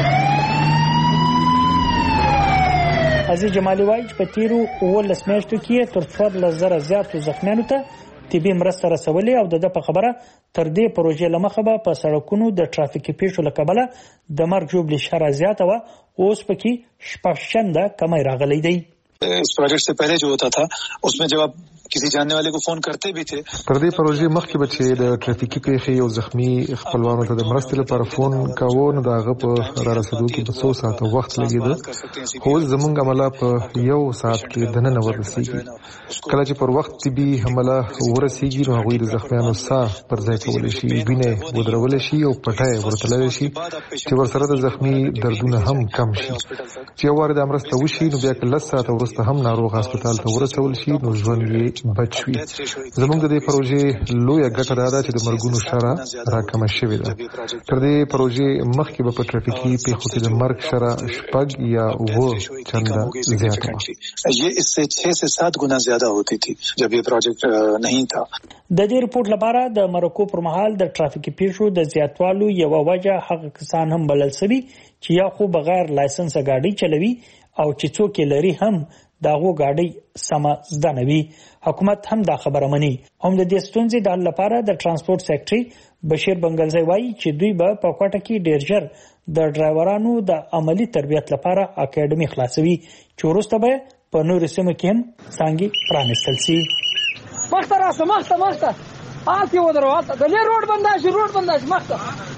عزیز جمالي وایي چې په تیرو اوولس میاشتو کې تر څوارلس زره زیاتو زخمیانو ته طبي مرسته رسولې او د په خبره تر دې پروژې لمخه به په سړکونو د ټرافیکي پیښو له کبله د مرګ ژوبلې شرح زیاته وه، اوس پکې شپږ چنده کمی راغلی دی.
इस प्रोजेक्ट से पहले जो होता था उसमें जब आप
किसी जानने वाले को फोन करते भी थे.
تر دې پروژې مخکې به چې د ټرافیکي پیښې او زخمی خپلوانو ته د مرستې لپاره فون کاوه نو د هغه په را رسیدو کې په څو ساعته وخت لګیده، خو زمونږ عمله په یو ساعت کې دننه ورسیږي. کله چې پر وخت طبي عمله ورسیږي نو هغوی د زخمیانو ساه پر ځای کولی شي، وینه ودرول شي او پټای ورتللی شي چې ورسره د زخمی دردونه هم کم شي. چې یو وار د مرسته وشي نو بیا که لس ساعته وروسته هم ناروغ هسپتال ته ورسول شي نو ژوند یې بچ وي. زموږ د دې پروژې لویه ګټه دا ده چې د مرګونو شرح راکمه شوې ده. تر دې پروژې مخکې به په ټرافیکي پیښو کې د مرګ شرح شپږ یا اووه چنده زیاته وه.
ये इससे छह से सात गुना ज्यादा होती थी जब ये प्रोजेक्ट नहीं था.
د دې رپورت لپاره د مرکو پر مهال د ټرافیکي پیښو د زیاتوالو یو وجه هغه کسان هم بلل شوي چې یا خو بغیر لایسنس gaadi چلوي او چې څوک لري هم داغو gaadi سم زده نه وي. حکومت هم دا خبره مني. هم د دې ستونزې د حل لپاره د ترانسپورت سېکټري بشیر بنگلزی وایي چې دوی به په کوټه کې ډیر ژر د ډرایورانو د عملی تربیت لپاره اکیډمي خلاصوي چې وروسته به په نورو سیمو کې هم څنګه پرانیستل شي.
مخته راسه مخته مخته آتی ودرو آتا دلی روډ بنداشي روډ بنداشي مخته.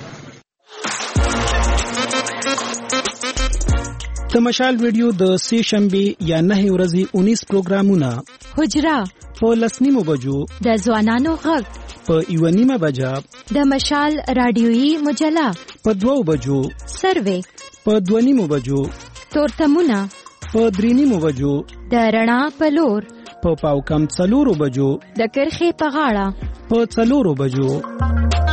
د مشال ویډیو د سه شنبه یا نه ورځې اونیس پروګرامونه
حجرا
په لسنیمو بجو
د ځوانانو غږ
په یو نیمه بجا
د مشال رادیويي مجله
په دوو بجو
سروې
په دوه نیمو بجو
تورتمونه
په درې نیمو بجو
د رڼا په لور
په پاو کم څلورو بجو
د کرخې په غاړه
په څلورو بجو